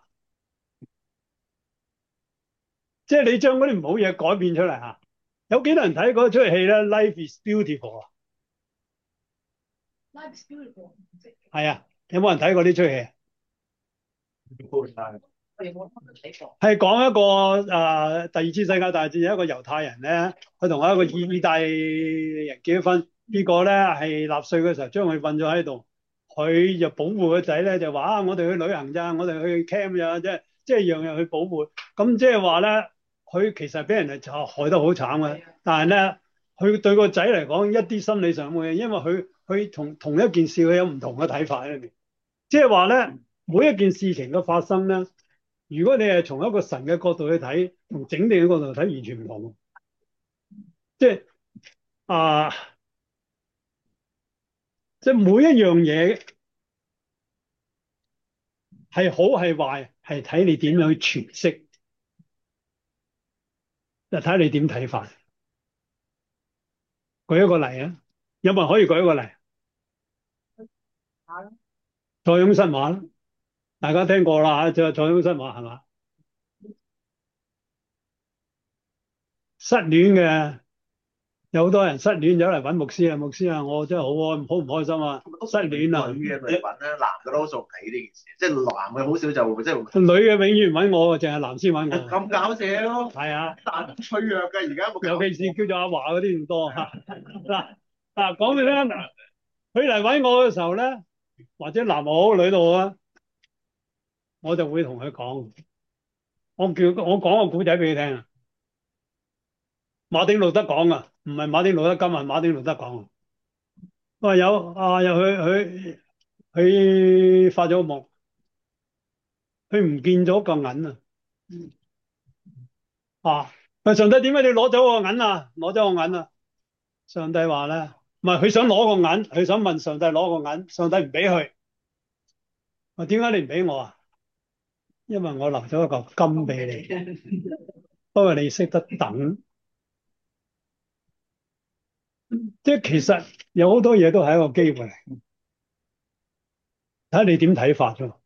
即係你將嗰啲唔好嘢改變出嚟吓。有幾多人睇嗰出戲咧？Life is Beautiful 啊？ Life is beautiful，唔識係啊，有冇人睇過呢出戲？ 我哋冇睇過。 係講一個誒、呃、第二次世界大戰有一個猶太人咧，佢同一個意大利人結咗婚，結果咧係納粹嘅時候將佢困咗喺度，佢就保護個仔咧就話啊，我哋去旅行咋，我哋去 camp 咋，即係即係樣樣去保護。咁即係話咧，佢其實俾人哋就害得好慘嘅，但係咧佢對個仔嚟講一啲心理上嘅，因為佢佢同同一件事佢有唔同嘅睇法喺裏邊，即係話咧每一件事情嘅發生咧。如果你係從一個神嘅角度去睇，同整定嘅角度去睇，完全唔同。即係啊，即係每一樣嘢係好係壞，係睇你點樣去詮釋，就睇你點睇法。舉一個例啊，有冇人可以舉一個例？塞翁失馬，大家聽過啦嚇，就係塞翁失馬係嘛？失戀嘅。有好多人失戀咗嚟揾牧師啊，牧師啊，我真係好開好唔開心啊，失戀啊。 女嘅嚟揾啦，男嘅多數唔理呢件事，即係男嘅好少就即係女嘅永遠唔揾我，淨係男先揾我。 咁搞笑咯。 係啊， 男脆弱嘅而家冇搞尤其是叫做阿華嗰啲唔多嚇。嗱嗱，講俾你聽，佢嚟揾我嘅時候咧，或者男好女都好啊，我就會同佢講，我叫我講個古仔俾你聽啊。馬丁路德講啊，唔係馬丁路德金，係馬丁路德講啊。佢話有啊，又佢佢佢發咗個夢，佢唔見咗個銀啊！啊，問上帝點解你攞走個銀啊？攞走個銀啊！上帝話咧，唔係佢想攞個銀，佢想問上帝攞個銀，上帝唔俾佢。話點解你唔俾我啊？因為我留咗一嚿金俾你，不過你識得等。即係其實有好多嘢都係一個機會嚟，睇下你點睇法啫，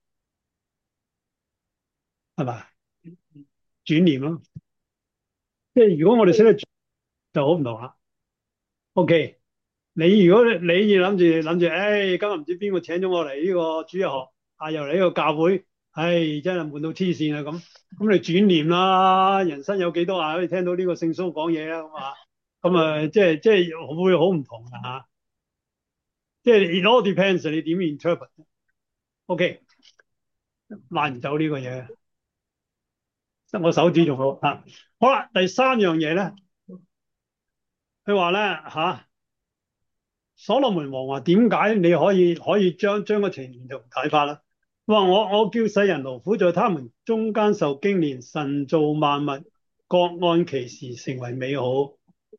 係咪？轉念咯，即係如果我哋識得轉就好唔同啦。OK，你如果你諗住諗住，誒，今日唔知邊個請咗我嚟呢個主日學，啊，又嚟呢個教會，唉，真係悶到黐線啊咁，咁你轉念啦，人生有幾多啊可以聽到呢個聖蘇講嘢啊咁啊，咁啊，即係即係會好唔同啊嚇，即係 it all depends 你點 interpret。OK，爛唔走呢個嘢，得我手指仲好啊。好啦，第三樣嘢咧，佢話咧嚇。所羅門王話：點解你可以可以將將個情形同睇法啦？話我我叫世人勞苦，在他們中間受經練，神造萬物，各按其時成為美好。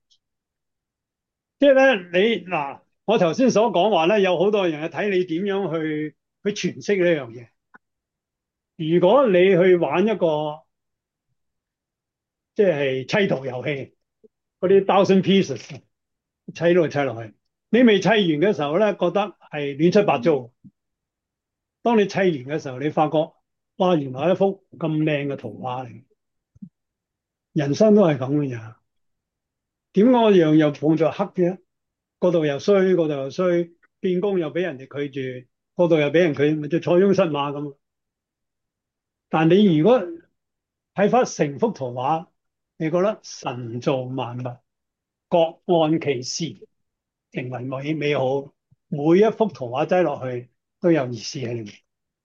即係咧，你嗱，我頭先所講話咧，有好多人係睇你點樣去去詮釋呢樣嘢。如果你去玩一個即係砌圖遊戲，嗰啲 thousand pieces 砌落去砌落去。你未砌完嘅時候咧，覺得係亂七八糟。 當你砌完嘅時候，你發覺哇，原來係一幅咁靚嘅圖畫嚟。人生都係咁嘅咋？點解我樣又碰着黑嘅？嗰度又衰，嗰度又衰，變工又俾人哋拒絕，嗰度又俾人拒，咪就塞翁失馬咁。但你如果睇翻成幅圖畫，你覺得神造萬物，各按其時，成為美美好。每一幅圖畫擠落去都有意思喺裏面。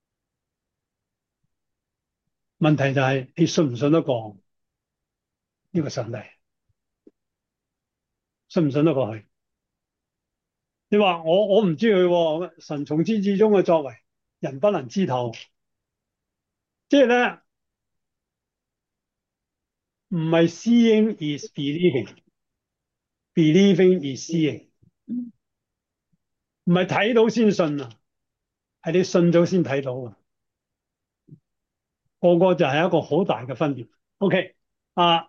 問題就係你信唔信得過呢個上帝？信唔信得過去？你話我我唔知佢喎，神從始至終嘅作為，人不能知透。即係咧，唔係 seeing is believing，believing is seeing，唔係睇到先信啊，係你信咗先睇到啊。個個就係一個好大嘅分別。OK 啊，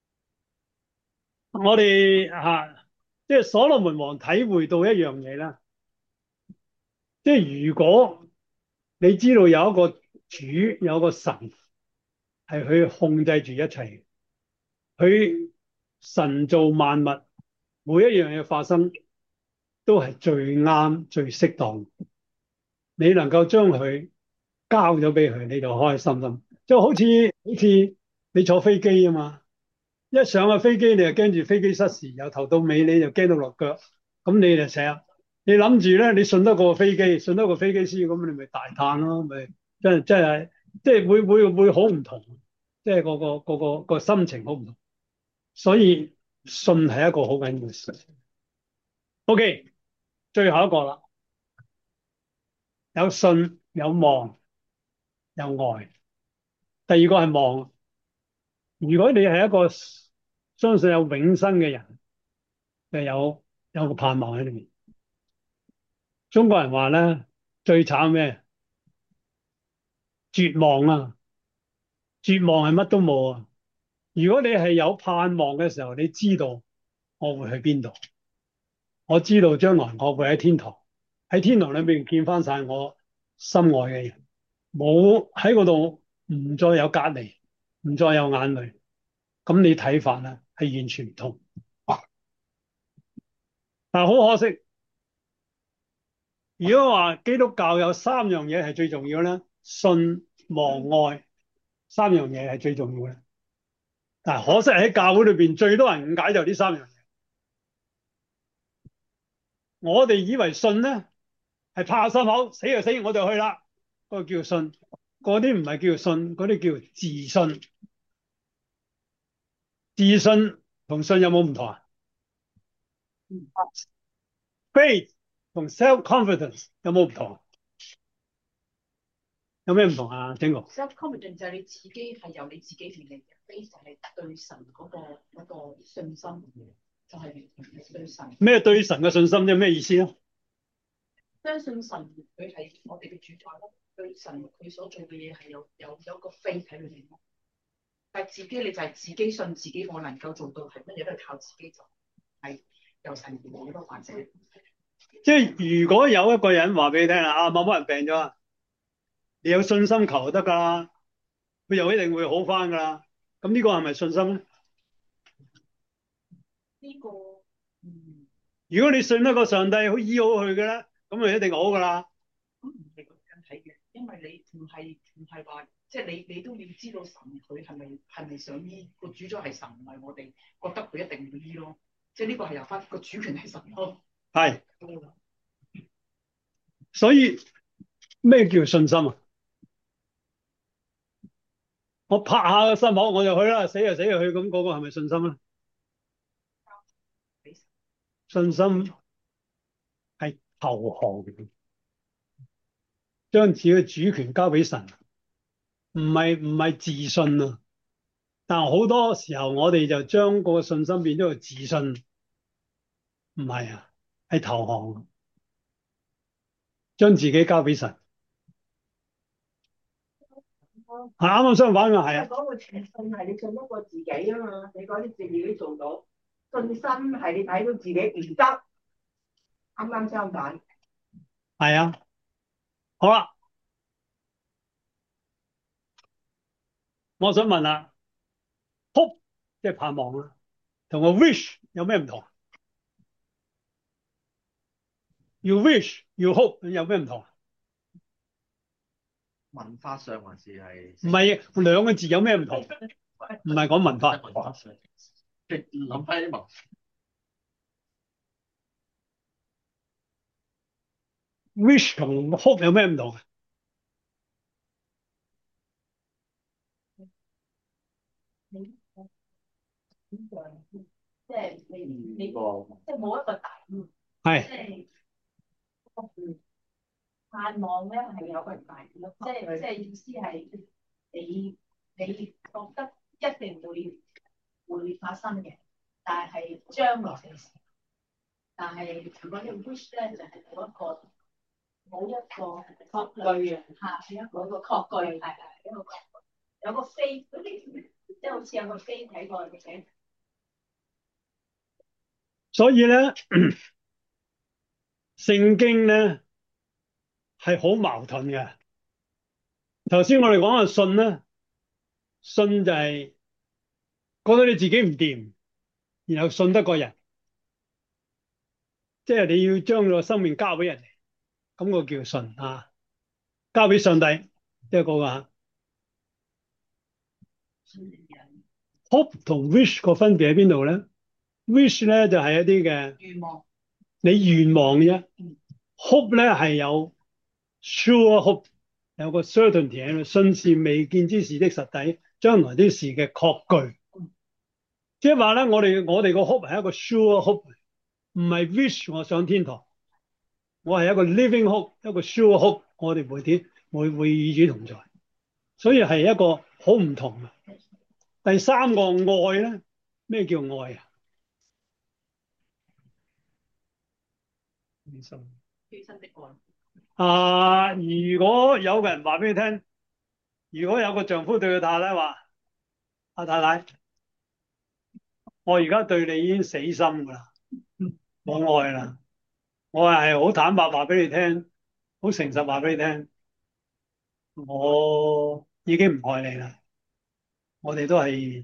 我哋啊，即係所羅門王體會到一樣嘢啦，即係如果你知道有一個主，有一個神係去控制住一切，佢神造萬物，每一樣嘢發生都係最啱、最適當。你能夠將佢交咗俾佢，你就開心心。即係好似好似你坐飛機啊嘛，一上個飛機你就驚住飛機失事，由頭到尾你就驚到落腳。咁你就成日你諗住咧，你信得過飛機，信得過飛機師，咁你咪大嘆咯，咪真係真係即係會會會好唔同，即係個個個個個心情好唔同。所以信係一個好緊要嘅事。OK，最後一個啦，有信有望有愛。第二個係望。如果你係一個相信有永生嘅人，就有有個盼望喺裏面。中國人話咧，最慘咩？絕望啊！絕望係乜都冇啊！如果你係有盼望嘅時候，你知道我會去邊度？我知道將來我會喺天堂，喺天堂裏面見翻晒我心愛嘅人，冇喺嗰度，唔再有隔離，唔再有眼淚。咁你睇法咧係完全唔同。但係好可惜，如果話基督教有三樣嘢係最重要咧，信望愛三樣嘢係最重要嘅。但係可惜喺教會裏邊最多人誤解就呢三樣嘢。我哋以為信咧係拍下心口，死就死，我就去啦，嗰個叫信。嗰啲唔係叫信，嗰啲叫自信。自信同信有冇唔同啊？Faith 同 self-confidence 有冇唔同啊？有咩唔同啊？聽過 self-confidence 就係你自己係由你自己嚟嘅，faith 就係對神嗰、個嗰、個信心，就係、是、對神。 咩對神嘅信心啫？咩意思啊？ 相信神佢係我哋嘅主宰咯，對神佢所做嘅嘢係有有有一個 faith 喺裏面咯。但係自己你就係自己信自己，我能夠做到係乜嘢都係靠自己，就係由神而嚟嘅環境。 即係如果有一個人話俾你聽啊，某某人病咗啊，你有信心求就得噶啦，佢又一定會好翻噶啦。咁呢個係咪信心咧？ 呢、這個嗯， 如果你信得過上帝好醫好佢嘅咧，咁咪一定好噶啦。 咁唔係咁樣睇嘅，因為你唔係唔係話，即係你你都要知道神佢係咪係咪想醫，個主宰係神，唔係我哋覺得佢一定會醫咯。即係呢個係由翻個主權係神咯。 係，所以咩叫信心啊？我拍下個心口我就去啦，死就死就去，咁嗰個係咪信心咧？信心係投降，將自己嘅主權交俾神，唔係唔係自信啊。但係好多時候我哋就將個信心變咗個自信，唔係啊，係投降，將自己交俾神。係啱啱相反㗎，係啊。 嗰個信係你信得過自己啊嘛，你嗰啲自己做到，信心係你睇到自己唔得，啱啱相反。 係啊，好啦， 我想問啦，hope 即係盼望啦，同個 wish 有咩唔同？You wish, you hope 有咩唔同？ 文化上還是係唔係兩個字有咩唔同？唔係講文化。 文化上，即係諗翻啲文化。 wish 同 hope 有咩唔同？ 即係你你即係冇一個大目， 係即係盼望咧係有個大目，即係即係意思係你你覺得一定會會發生嘅，但係將來嘅事。但係如果你 wish 咧就係冇一個冇一個確據嘅嚇，一個一個確據係係一個確據，有個 faith 嗰啲，即係好似有個 faith 喺個嘅。 所以咧，聖經咧係好矛盾嘅。頭先我哋講嘅信咧，信就係覺得你自己唔掂，然後信得過人，即係你要將個生命交俾人哋，咁個叫信啊，交俾上帝，即係嗰個啊。hope 同 wish 個分別喺邊度咧？wish 咧就係一啲嘅願望， 你願望啫。hope 咧係有 sure hope，有個 certainty 喺度，信是未見之事的實底，將來啲事嘅確據。即係話咧，我哋我哋個 hope 係一個 sure hope，唔係 wish 我上天堂。我係一個 living hope，一個 sure hope，我哋會點會會與主同在，所以係一個好唔同嘅。第三個愛咧，咩叫愛啊？犧牲犧牲的愛。 啊！如果有個人話俾你聽，如果有個丈夫對佢太太話：阿太太，我而家對你已經死心㗎啦，冇愛啦。我係好坦白話俾你聽，好誠實話俾你聽，我已經唔愛你啦。我哋都係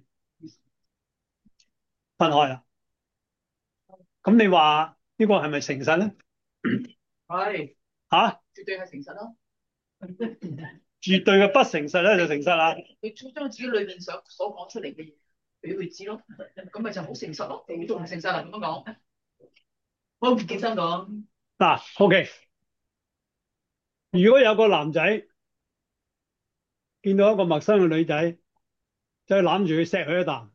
分開啦。咁你話呢個係咪誠實咧？ 係嚇， 絕對係誠實咯。 絕對嘅不誠實咧就誠實啦。 佢將自己裏面想所講出嚟嘅嘢俾佢知咯，咁咪就好誠實咯。你仲唔誠實啊？咁樣講，我唔記得講。 嗱，OK，如果有個男仔見到一個陌生嘅女仔，就去攬住佢錫佢一啖，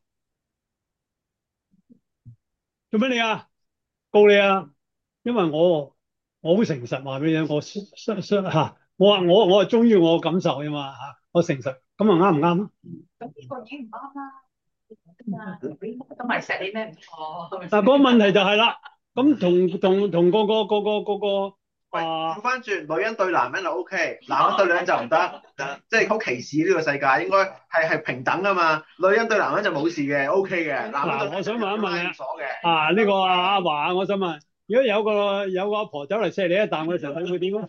做乜你啊？告你啊！因為我我好誠實話俾你聽，我相相嚇，我話我我係忠於我嘅感受㗎嘛嚇，我誠實，咁啊啱唔啱啊？ 咁呢個已經唔啱啦。咁咪錫你咩唔錯？ 嗱，個問題就係啦，咁同同同個個個個個個喂， 啊調翻轉，女人對男人就 O K，男人對女人就唔得，即係好歧視呢個世界，應該係係平等啊嘛。女人對男人就冇事嘅 O K 嘅。男人對嗱，我想問一問你鎖嘅。 啊，呢個阿阿華，我想問，如果有個有個阿婆走嚟錫你一啖嘅時候，你會點啊？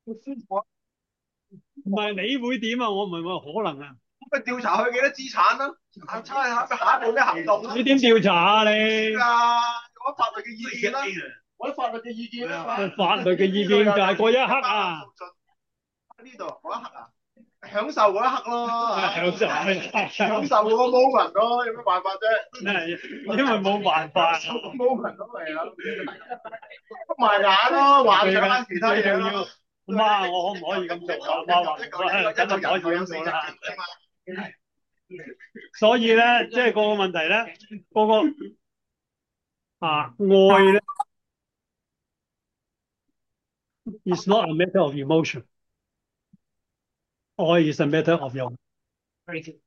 唔係你會點啊？我唔係話可能啊。 咁咪調查佢幾多資產啦？查下下一步咩行動啦？ 你點調查啊你？ 啊，攞法律嘅意見啦，攞法律嘅意見啦。 法律嘅意見就係嗰一刻啊。 呢度嗰一刻啊，享受嗰一刻咯。 享受享受嗰個 moment 咯，有咩辦法啫？ 因為冇辦法。 moment 都嚟啊，閉埋眼咯，幻想下其他嘢咯。 媽，我可唔可以咁做啊？媽話：我梗係唔可以咁做啦。所以咧，即係個個問題咧，個個啊愛咧 is not a matter of emotion， 愛 is a matter of your Very good.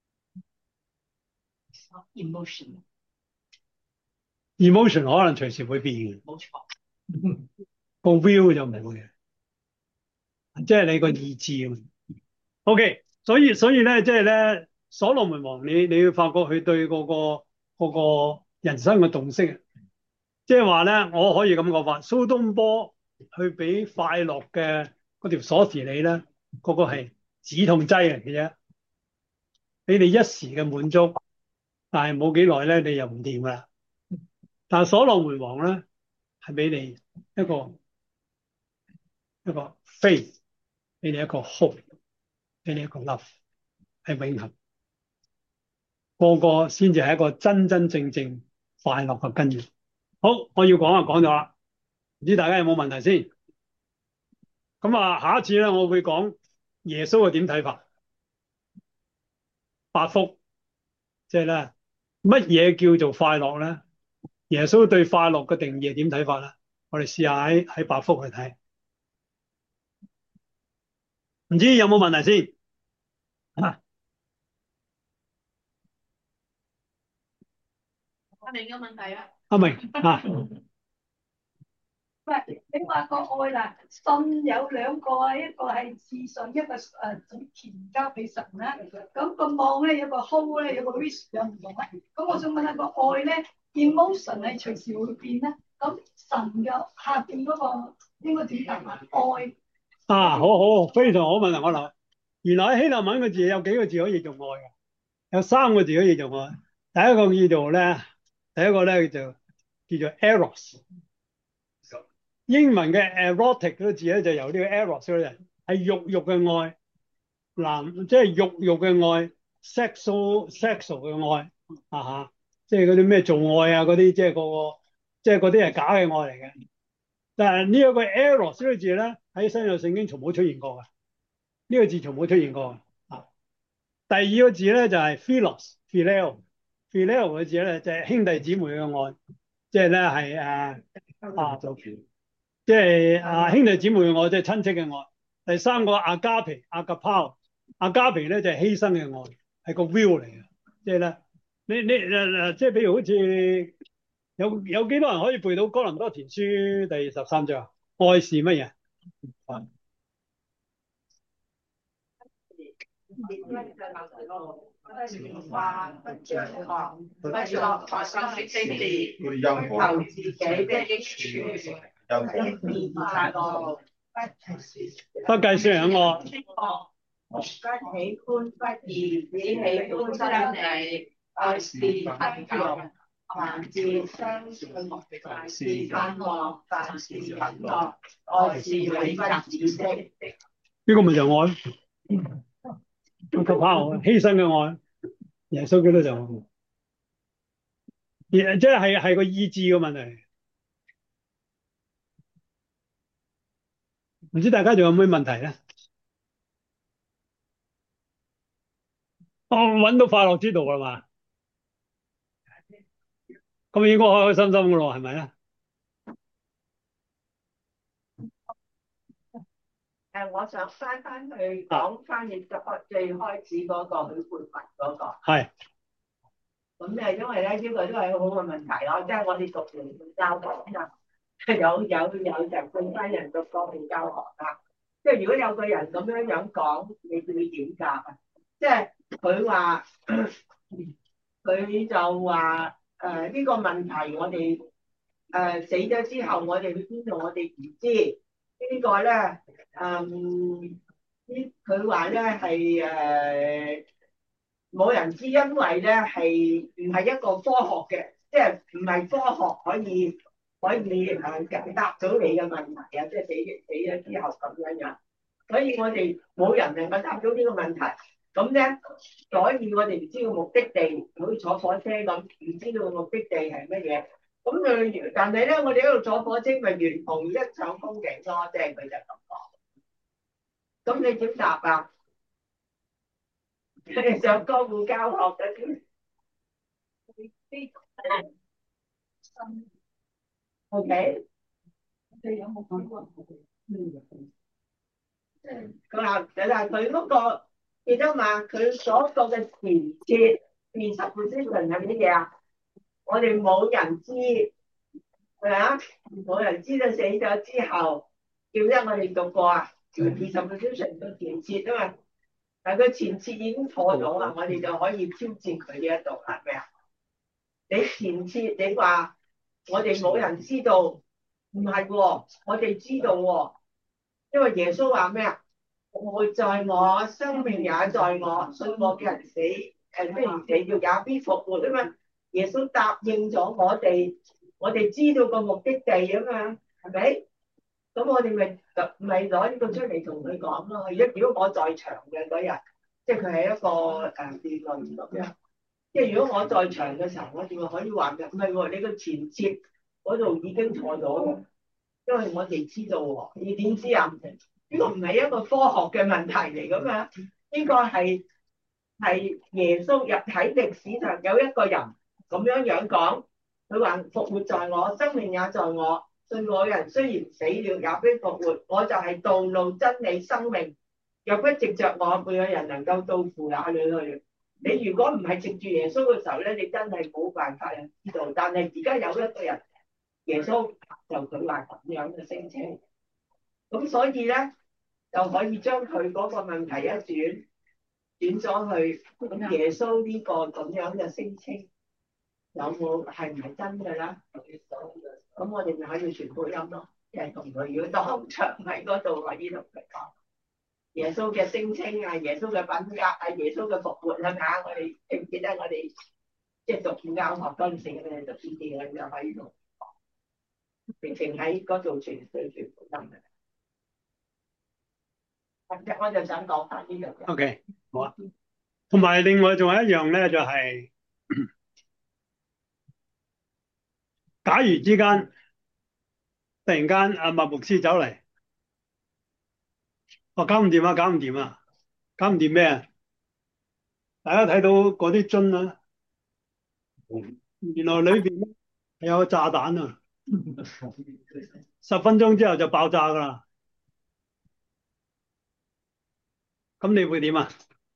It's not emotion. emotion 可能隨時會變嘅， 冇錯。 個 will 就唔會嘅，即係你個意志啊。OK，所以所以咧，即係咧，所羅門王你你要發覺佢對嗰個嗰個人生嘅洞悉，即係話咧，我可以咁講法，蘇東坡去俾快樂嘅嗰條鎖匙你咧，嗰個係止痛劑嚟嘅啫。 俾你一時嘅滿足，但係冇幾耐咧，你又唔掂噶啦。但係所羅門王咧，係俾你一個一個 faith，俾你一個 hope，俾你一個 love，係永恆。個個先至係一個真真正正快樂嘅根源。好，我要講就講咗啦，唔知大家有冇問題先？咁啊，下一次咧，我會講耶穌係點睇法，八福，即係咧乜嘢叫做快樂咧？耶穌對快樂嘅定義係點睇法咧？我哋試下喺喺八福去睇，唔知有冇問題先？啊， 阿明嘅問題啊， 阿明啊， 喂，你話個愛啦，信有兩個啊，一個係自信，一個誒整全交俾神啦。咁個望咧有個 hold 咧，有個 wish 有唔同啊。咁我想問下個愛咧 ，emotion 係隨時會變咧。咁神嘅下邊嗰個應該點答啊？愛啊，好好，非常好問題，我諗原來喺希臘文嘅字有幾個字可以做愛嘅，有三個字可以做愛。第一個叫做咧，第一個咧就叫做 eros。英文嘅 erotic 嗰個字咧就由呢個 eros 出嚟，係肉肉嘅愛，男即係肉肉嘅愛 ，sexual sexual 嘅愛啊嚇，即係嗰啲咩做愛啊嗰啲，即係個個即係嗰啲係假嘅愛嚟嘅。但係呢一個 eros 呢個字咧喺新約聖經從冇出現過嘅，呢個字從冇出現過嘅啊。第二個字咧就係 philos，phileo，phileo 嘅字咧就係兄弟姊妹嘅愛，即係咧係誒啊。即係啊兄弟姊妹嘅愛，即係親戚嘅愛。第三個阿加皮阿加拋，阿加皮咧就係犧牲嘅愛，係個 will 嚟嘅。即係咧，你你誒誒，即係譬如好似有有幾多人可以背到哥林多前書第十三章？愛是乜嘢？ 話不將惡，不作發生的事，求自己的益處，不變發怒， 不計算人惡， 不喜歡不義，只喜歡真理，愛是恆久。凡事相信，凡事盼望，凡事忍耐，愛是永不止息。 呢個咪就係愛，阿加拋犧牲嘅愛，耶穌基督就係即係係個意志嘅問題。唔知大家仲有咩問題咧？我揾到快樂之道啦嘛，咁應該開開心心噶咯，係咪咧？ 誒，我想翻翻去講翻你最開始嗰個許冠文嗰個。 係。 咁誒，因為咧呢個都係好好嘅問題咯，即係我哋讀完教學就有有有人對翻人讀國民教學啦。即係如果有個人咁樣樣講，你會點答啊？即係佢話佢就話誒呢個問題我哋誒、呃、死咗之後，我哋去邊度？我哋唔知。這個、呢個咧，嗯，呢佢話咧係誒冇人知，因為咧係唔係一個科學嘅，即係唔係科學可以可以誒解答到你嘅問題啊！即係死死咗之後咁樣樣，所以我哋冇人能夠答到呢個問題。咁咧，所以我哋唔知道目的地，好似坐火車咁，唔知道個目的地係乜嘢。咁佢，但係咧，我哋喺度坐火車咪沿途一場風景咯，即係佢就咁講。咁你點答啊？你哋上江湖教學嗰啲，O K。 你有冇講過？ 佢話，但係佢嗰個記得嘛？佢所講嘅前設 presupposition 係乜嘢啊？我哋冇人知，係咪啊？冇人知道死咗之後，記得我哋讀過啊 presupposition 嘅前設啊嘛。但係佢前設已經錯咗啦，我哋就可以挑戰佢呢一度啦，係咪啊？你前設你話我哋冇人知道，唔係喎，我哋知道喎、哦，因為耶穌話咩啊？活在我，生命也在我，信我嘅人死誒雖然死了也必復活啊嘛。耶穌答應咗我哋，我哋知道個目的地啊嘛，係咪？咁我哋咪咪攞呢個出嚟同佢講咯。如果如果我在場嘅嗰日，即係佢係一個誒辯論咁樣。即係如果我在場嘅時候，我哋咪可以話嘅，唔係喎，你個前設嗰度已經錯咗喎，因為我哋知道喎，你點知啊？呢個唔係一個科學嘅問題嚟㗎嘛，呢個係係耶穌入喺歷史上有一個人咁樣樣講，佢話復活在我，生命也在我。信我嘅人雖然死了，也必復活。我就係道路、真理、生命。若不藉着我，沒有人能夠到父那裏去。你如果唔係藉住耶穌嘅時候咧，你真係冇辦法人知道。但係而家有一個人，耶穌就佢話咁樣嘅聲稱，咁所以咧就可以將佢嗰個問題一轉，轉咗去咁耶穌呢個咁樣嘅聲稱有冇係唔係真嘅啦？咁我哋咪可以傳福音咯，即係同佢如果當場喺嗰度可以同佢講耶穌嘅聲稱啊，耶穌嘅品格啊，耶穌嘅復活啊，嚇我哋記唔記得我哋即係讀教學嗰陣時咧，就呢啲咧就可以同平時喺嗰度傳對傳福音嘅。或者我就想講翻呢樣嘢。 OK，好啊。同埋另外仲有一樣咧，就係、是、假如之間突然間阿麥牧師走嚟，話搞唔掂啊，搞唔掂啊，搞唔掂咩啊？大家睇到嗰啲樽啊，原來裏邊係有個炸彈啊，十分鐘之後就爆炸噶啦。咁你會點啊？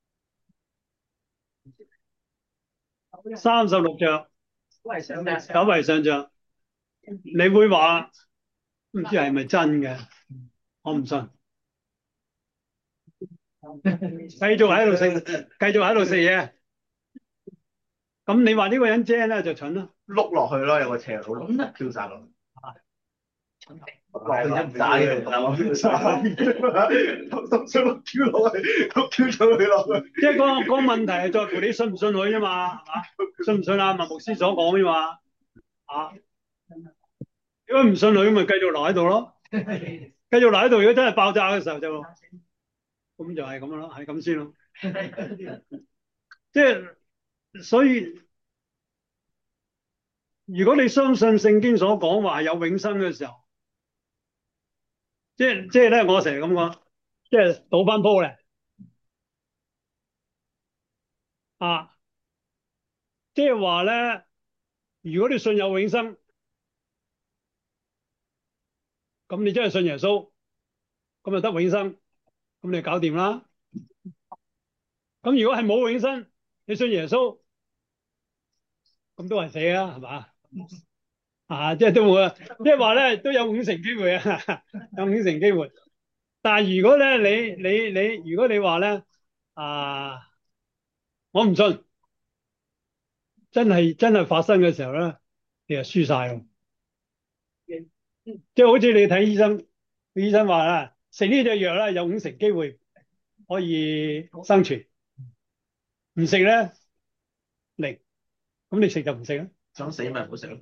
三十六着，九為上着，你會話唔知係咪真嘅？我唔信。繼續喺度食，繼續喺度食嘢。咁你話呢個人精咧就蠢咯， 碌落去咯，有個斜路碌跳晒落去。落去一打嘅，跳晒，碌跳落去，碌跳咗佢落去。 即係個個問題係在乎你信唔信佢啫嘛，係嘛？信唔信阿麥牧師所講啫嘛？啊，如果唔信佢，咪繼續留喺度咯，繼續留喺度。如果真係爆炸嘅時候就，咁就係咁咯，係咁先咯。即係所以，如果你相信聖經所講話有永生嘅時候，即係即係咧，我成日咁講，即係倒翻鋪咧，啊，即係話咧，如果你信有永生，咁你真係信耶穌，咁就得永生，咁你搞掂啦。咁如果係冇永生，你信耶穌，咁都係死啊，係嘛？啊，即係都會，即係話咧都有五成機會啊，有五成機會。但係如果咧你你你，如果你話咧啊，我唔信，真係真係發生嘅時候咧，你就輸晒咯。即係好似你睇醫生，醫生話啦，食呢隻藥咧有五成機會可以生存，唔食咧零，咁你食就唔食啦。 想死咪唔好食咯。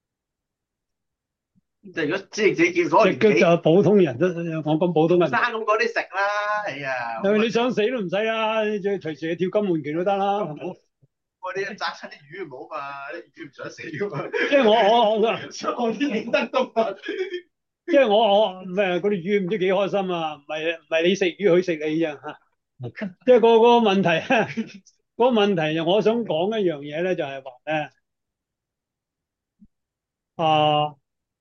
即係如果即係自己見嗰即係就普通人都，我講普通人。 生咁嗰啲食啦，哎呀！ 你想死都唔使啦，你隨隨時去跳金門橋都得啦。 嗰啲炸親啲魚唔好嘛，啲魚唔想死噶嘛。 即係我我我我啲影得動物。 即係我我咩嗰啲魚唔知幾開心啊？唔係唔係你食魚佢食你咋嚇？即係個個問題，嗰個問題就我想講一樣嘢咧，就係話咧啊，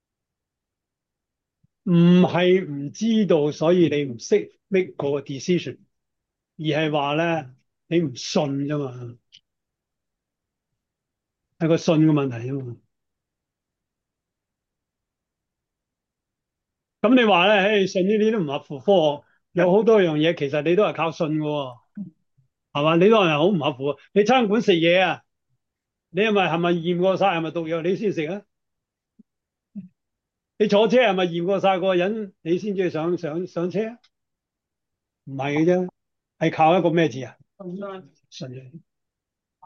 唔係唔知道，所以你唔識 make 個 decision，而係話咧你唔信啫嘛，係個信嘅問題啫嘛。咁你話咧，誒，信呢啲都唔合乎科學，有好多樣嘢其實你都係靠信嘅喎，係嘛？你都係好唔合乎。你餐館食嘢啊，你係咪係咪驗過晒係咪毒藥你先食啊？你坐車係咪驗過晒個人你先至上上上車啊？唔係嘅啫，係靠一個咩字啊？信啫。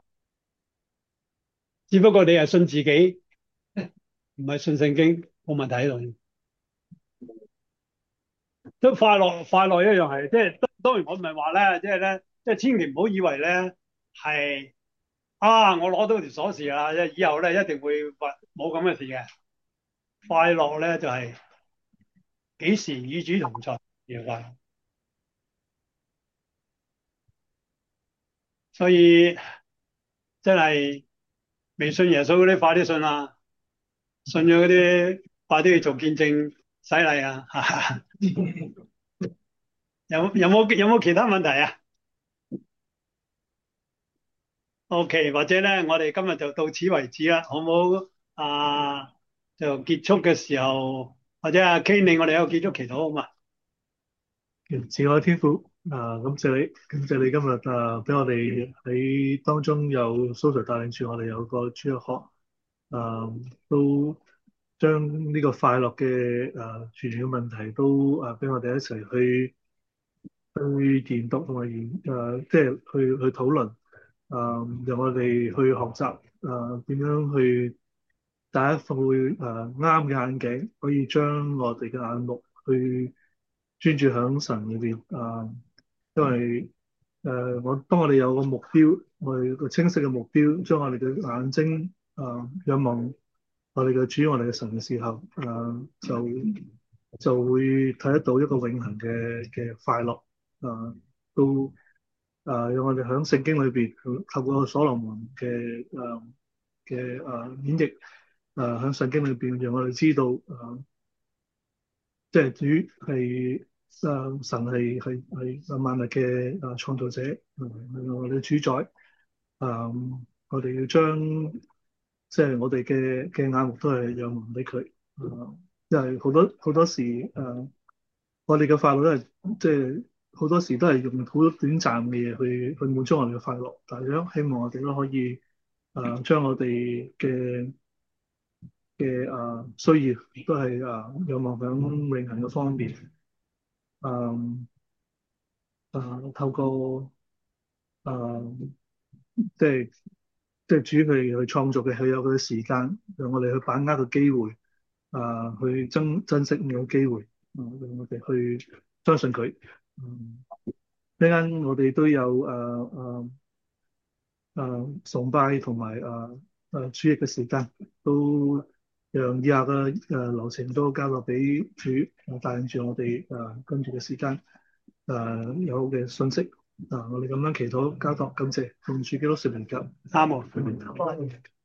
只不過你係信自己，唔係信聖經，冇問題喺度。都快樂，快樂一樣係，即係當然我唔係話咧，即係咧，即係千祈唔好以為咧係啊，我攞到條鎖匙啦，即係以後咧一定會冇咁嘅事嘅。快樂咧就係、是、幾時與主同在而快樂，所以真係未信耶穌嗰啲快啲信啦，信咗嗰啲快啲去做見證洗禮啊！有有冇有冇其他問題啊？OK，或者咧，我哋今日就到此為止啦，好唔好？啊，就結束嘅時候，或者阿 K 你我哋有個結束祈禱好嘛？ 慈愛天父，啊，感謝你，感謝你今日啊，俾我哋喺當中有蘇 Sir 帶領住我哋有個主日學，啊，都將呢個快樂嘅啊傳染嘅問題都啊俾我哋一齊去去研讀同埋研誒，即係去去討論，啊，讓我哋去學習啊點樣去戴一副誒啱嘅眼鏡，可以將我哋嘅眼目去專注喺神裏邊啊，因為誒、呃、我當我哋有個目標，我哋個清晰嘅目標，將我哋嘅眼睛啊仰望我哋嘅主，我哋嘅神嘅時候，啊就就會睇得到一個永恆嘅嘅快樂啊，都啊讓我哋喺聖經裏邊透過所羅門嘅誒嘅誒演繹。誒喺聖經裏邊，讓我哋知道誒，即係主係誒神係係係萬物嘅誒創造者，係我哋嘅主宰。誒，我哋要將即係我哋嘅嘅眼目都係仰望俾佢。誒，因為好多好多時誒，我哋嘅快樂都係即係好多時都係用好多短暫嘅嘢去去滿足我哋嘅快樂，但係咧希望我哋都可以誒將我哋嘅嘅啊需要都係啊有望響永恆嘅方面，啊啊透過啊即係即係主佢去創造嘅，佢有佢嘅時間，讓我哋去把握個機會，啊去珍珍惜呢個機會，啊讓我哋去相信佢。嗯，一陣間我哋都有誒誒誒崇拜同埋誒誒主日嘅時間都。讓以下嘅誒流程都交落俾主，帶領住我哋誒跟住嘅時間誒有嘅信息啊，我哋咁樣祈禱交託，感謝奉主基督聖名求， 三個。